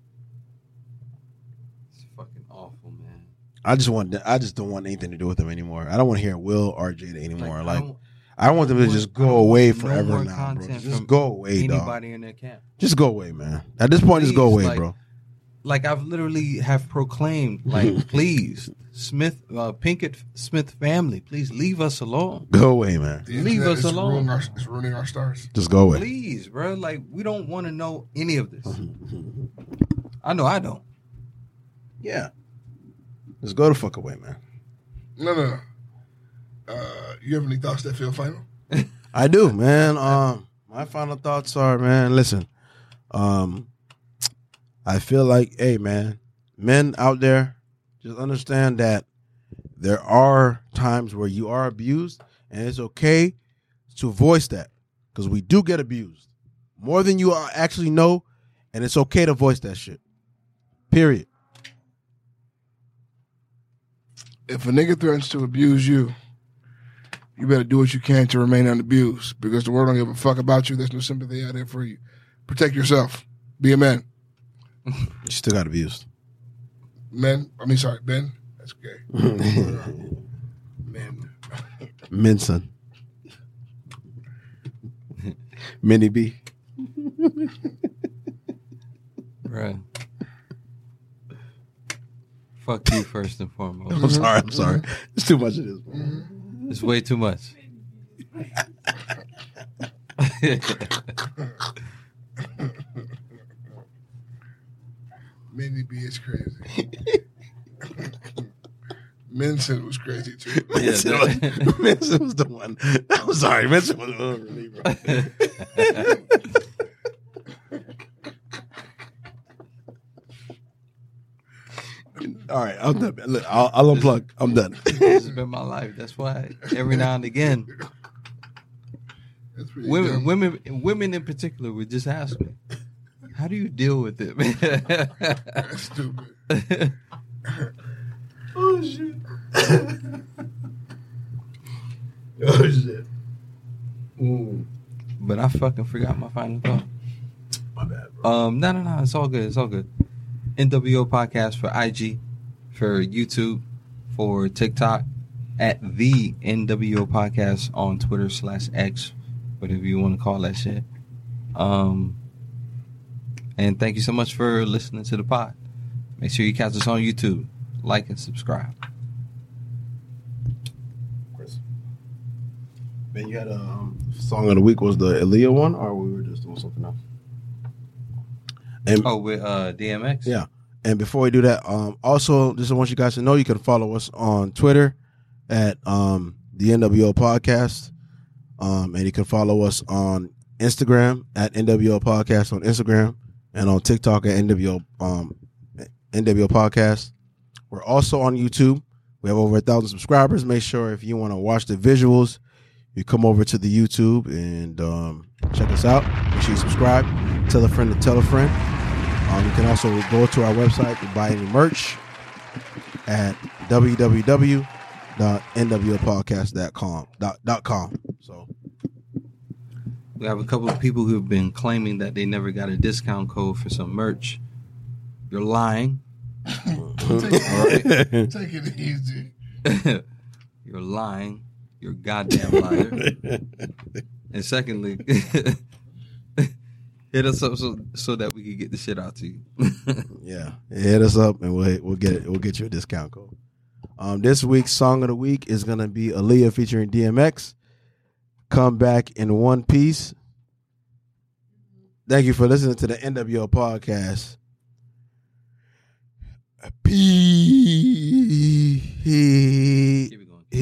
It's fucking awful, man. I just don't want anything to do with them anymore. I don't want to hear Will or Jada anymore. Like, I I want them to just go away forever now, bro. content Just from go away, dog. anybody in their camp. Just go away, man. At this point, just go Please, away, like, bro. Like, I've literally have proclaimed, like, please, Pinkett Smith family, please leave us alone. Go away, man. The Leave internet us is alone. It's ruining our stars. Just go away. Please, bro. Like, we don't want to know any of this. I know I don't. Yeah. Just go the fuck away, man. No. You have any thoughts that feel final? I do, man. My final thoughts are, man, listen. I feel like, hey, man, men out there, just understand that there are times where you are abused, and it's okay to voice that, because we do get abused more than you actually know, and it's okay to voice that shit. Period. If a nigga threatens to abuse you, you better do what you can to remain unabused, because the world don't give a fuck about you. There's no sympathy out there for you. Protect yourself. Be a man. You still got abused. Men. Ben. That's gay. Men. Minson. Mini B. Bruh. Fuck you first and foremost. I'm sorry. It's too much of this. It's way too much. Minnie B is crazy. Minson was crazy too. Minson was the one. I'm sorry. Minson was the one for me, bro. All right, I'm done. Look, I'll unplug. I'm done. This has been my life. That's why every now and again, That's pretty dumb. women in particular would just ask me, "How do you deal with it, man?" That's stupid. Oh shit. Oh shit. But I fucking forgot my final thought. My bad, bro. No. It's all good. It's all good. NWO Podcast for IG, for YouTube, for TikTok, at the NWO Podcast on Twitter /X, whatever you want to call that shit. And thank you so much for listening to the pod. Make sure you catch us on YouTube. Like and subscribe. Chris. Man, you had a song of the week was the Aaliyah one, or we were just doing something else? And, with DMX? yeah. And before we do that, also just want you guys to know you can follow us on Twitter at the NWO Podcast. And you can follow us on Instagram at NWO Podcast on Instagram, and on TikTok at NWO Podcast. We're also on YouTube. We have over 1,000 subscribers. Make sure if you want to watch the visuals, you come over to the YouTube and check us out. Make sure you subscribe. Tell a friend to tell a friend. You can also go to our website to buy any merch at www.nwopodcast.com. So We have a couple of people who have been claiming that they never got a discount code for some merch. You're lying. Take it easy. You're lying. You're a goddamn liar. And secondly, hit us up so that we can get the shit out to you. yeah, hit us up and we'll get you a discount code. This week's song of the week is gonna be Aaliyah featuring DMX. Come Back in One Piece. Thank you for listening to the NWO Podcast. Peace. Keep it going.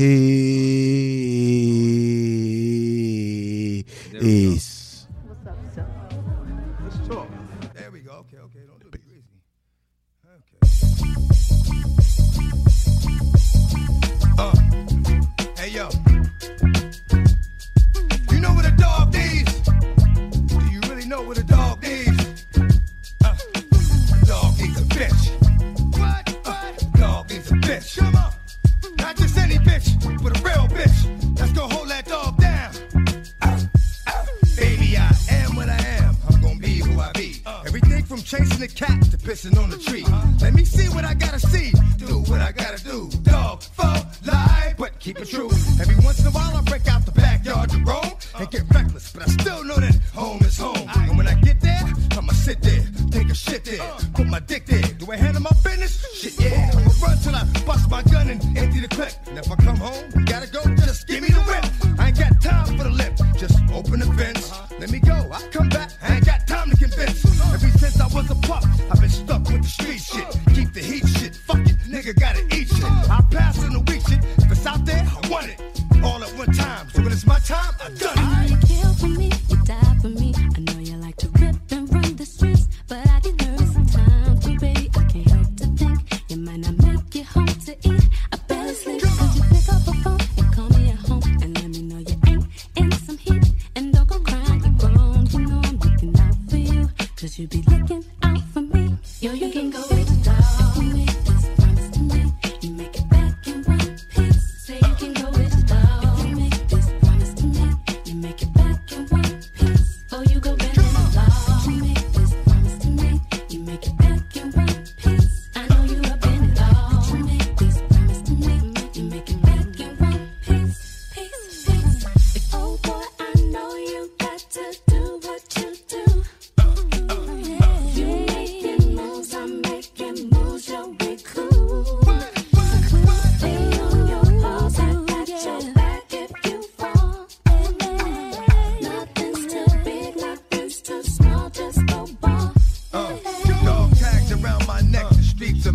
Peace. What's up, sir? Let's talk. There we go. Okay. Don't do it easy. Okay. Hey, yo. You know what a dog needs? Do you really know what a dog needs? Dog needs a bitch. What? Dog needs a bitch. Come on. Not just any bitch, but a real bitch. That's gonna hold that dog down. Baby, I am what I am. I'm gonna be who I be. Everything from chasing the cat to pissing on the tree. Let me see what I gotta see. Do what I gotta do. Dog, fuck, lie, but keep it true. Every once in a while I break out the backyard to roam and get reckless, but I still know that home is home. And when I get there, I'ma sit there, take a shit there, put my dick there. Do I handle my business? Shit, yeah. I'ma run till I bust my gun and empty the clip. And if I come home, you gotta go, just give me the whip. I ain't got time for the lip, just open the fence. Let me go, I'll come back, I ain't got time to convince. Ever since I was a pup, I've been stuck with the street shit. Keep the heat shit, fuck it, nigga gotta eat shit. I'll pass on the weak shit, if it's out there, I want it. All at one time, so when it's my time, I done it. You kill for me, you die for me. I know you like to rip and run the streets, but I get nervous sometimes, too, baby. I can't help to think you might not make it home to eat. I barely sleep, could you pick up a phone and call me at home and let me know you ain't in some heat? And don't go crying, you're grown, you know I'm looking out for you, cause you be looking out for me. Yo, you can go with the dog. You make this promise to me, you make it back in one piece. Say you can go with the dog. If you make this promise to me, you make it back in one piece. Oh, you go bend in the law. If you make this promise to me, you make it back in one piece. I know you up in it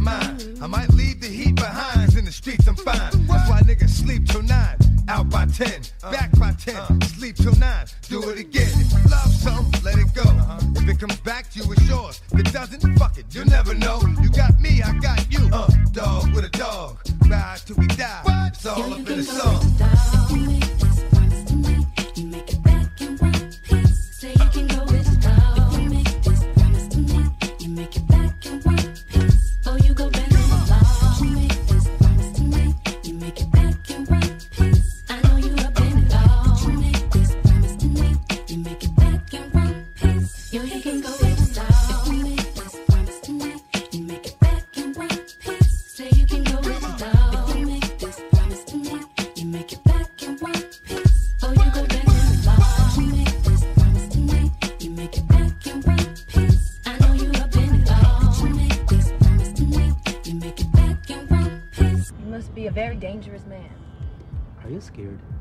mind. I might leave the heat behind. In the streets, I'm fine. That's why niggas sleep till 9. Out by 10, back by 10, sleep till 9, do it again. If you love something, let it go. If it comes back to you, it's yours. If it doesn't, fuck it, you'll never know. You got me, I got you. Dog with a dog, ride till we die. It's all up in the song. You make this promise to me, you make it back in one piece. Say you can go with it all. If you make this promise to me, you make it back in one piece. Oh, you go bend the law. You make this promise to me, you make it back in one piece. I know you have been it all. You make this promise to me, you make it back in one piece. Yo, you can go with it all. If you make this promise to me, you make it back in one piece. Say you can go with it all. If you make this promise to me, you make it back in one piece. Oh, you go bend the law. You make this promise to me, you make it back in one piece. I know you have been it all. You make this promise to me, you make it back in one piece. You must be a very dangerous man. Are you scared?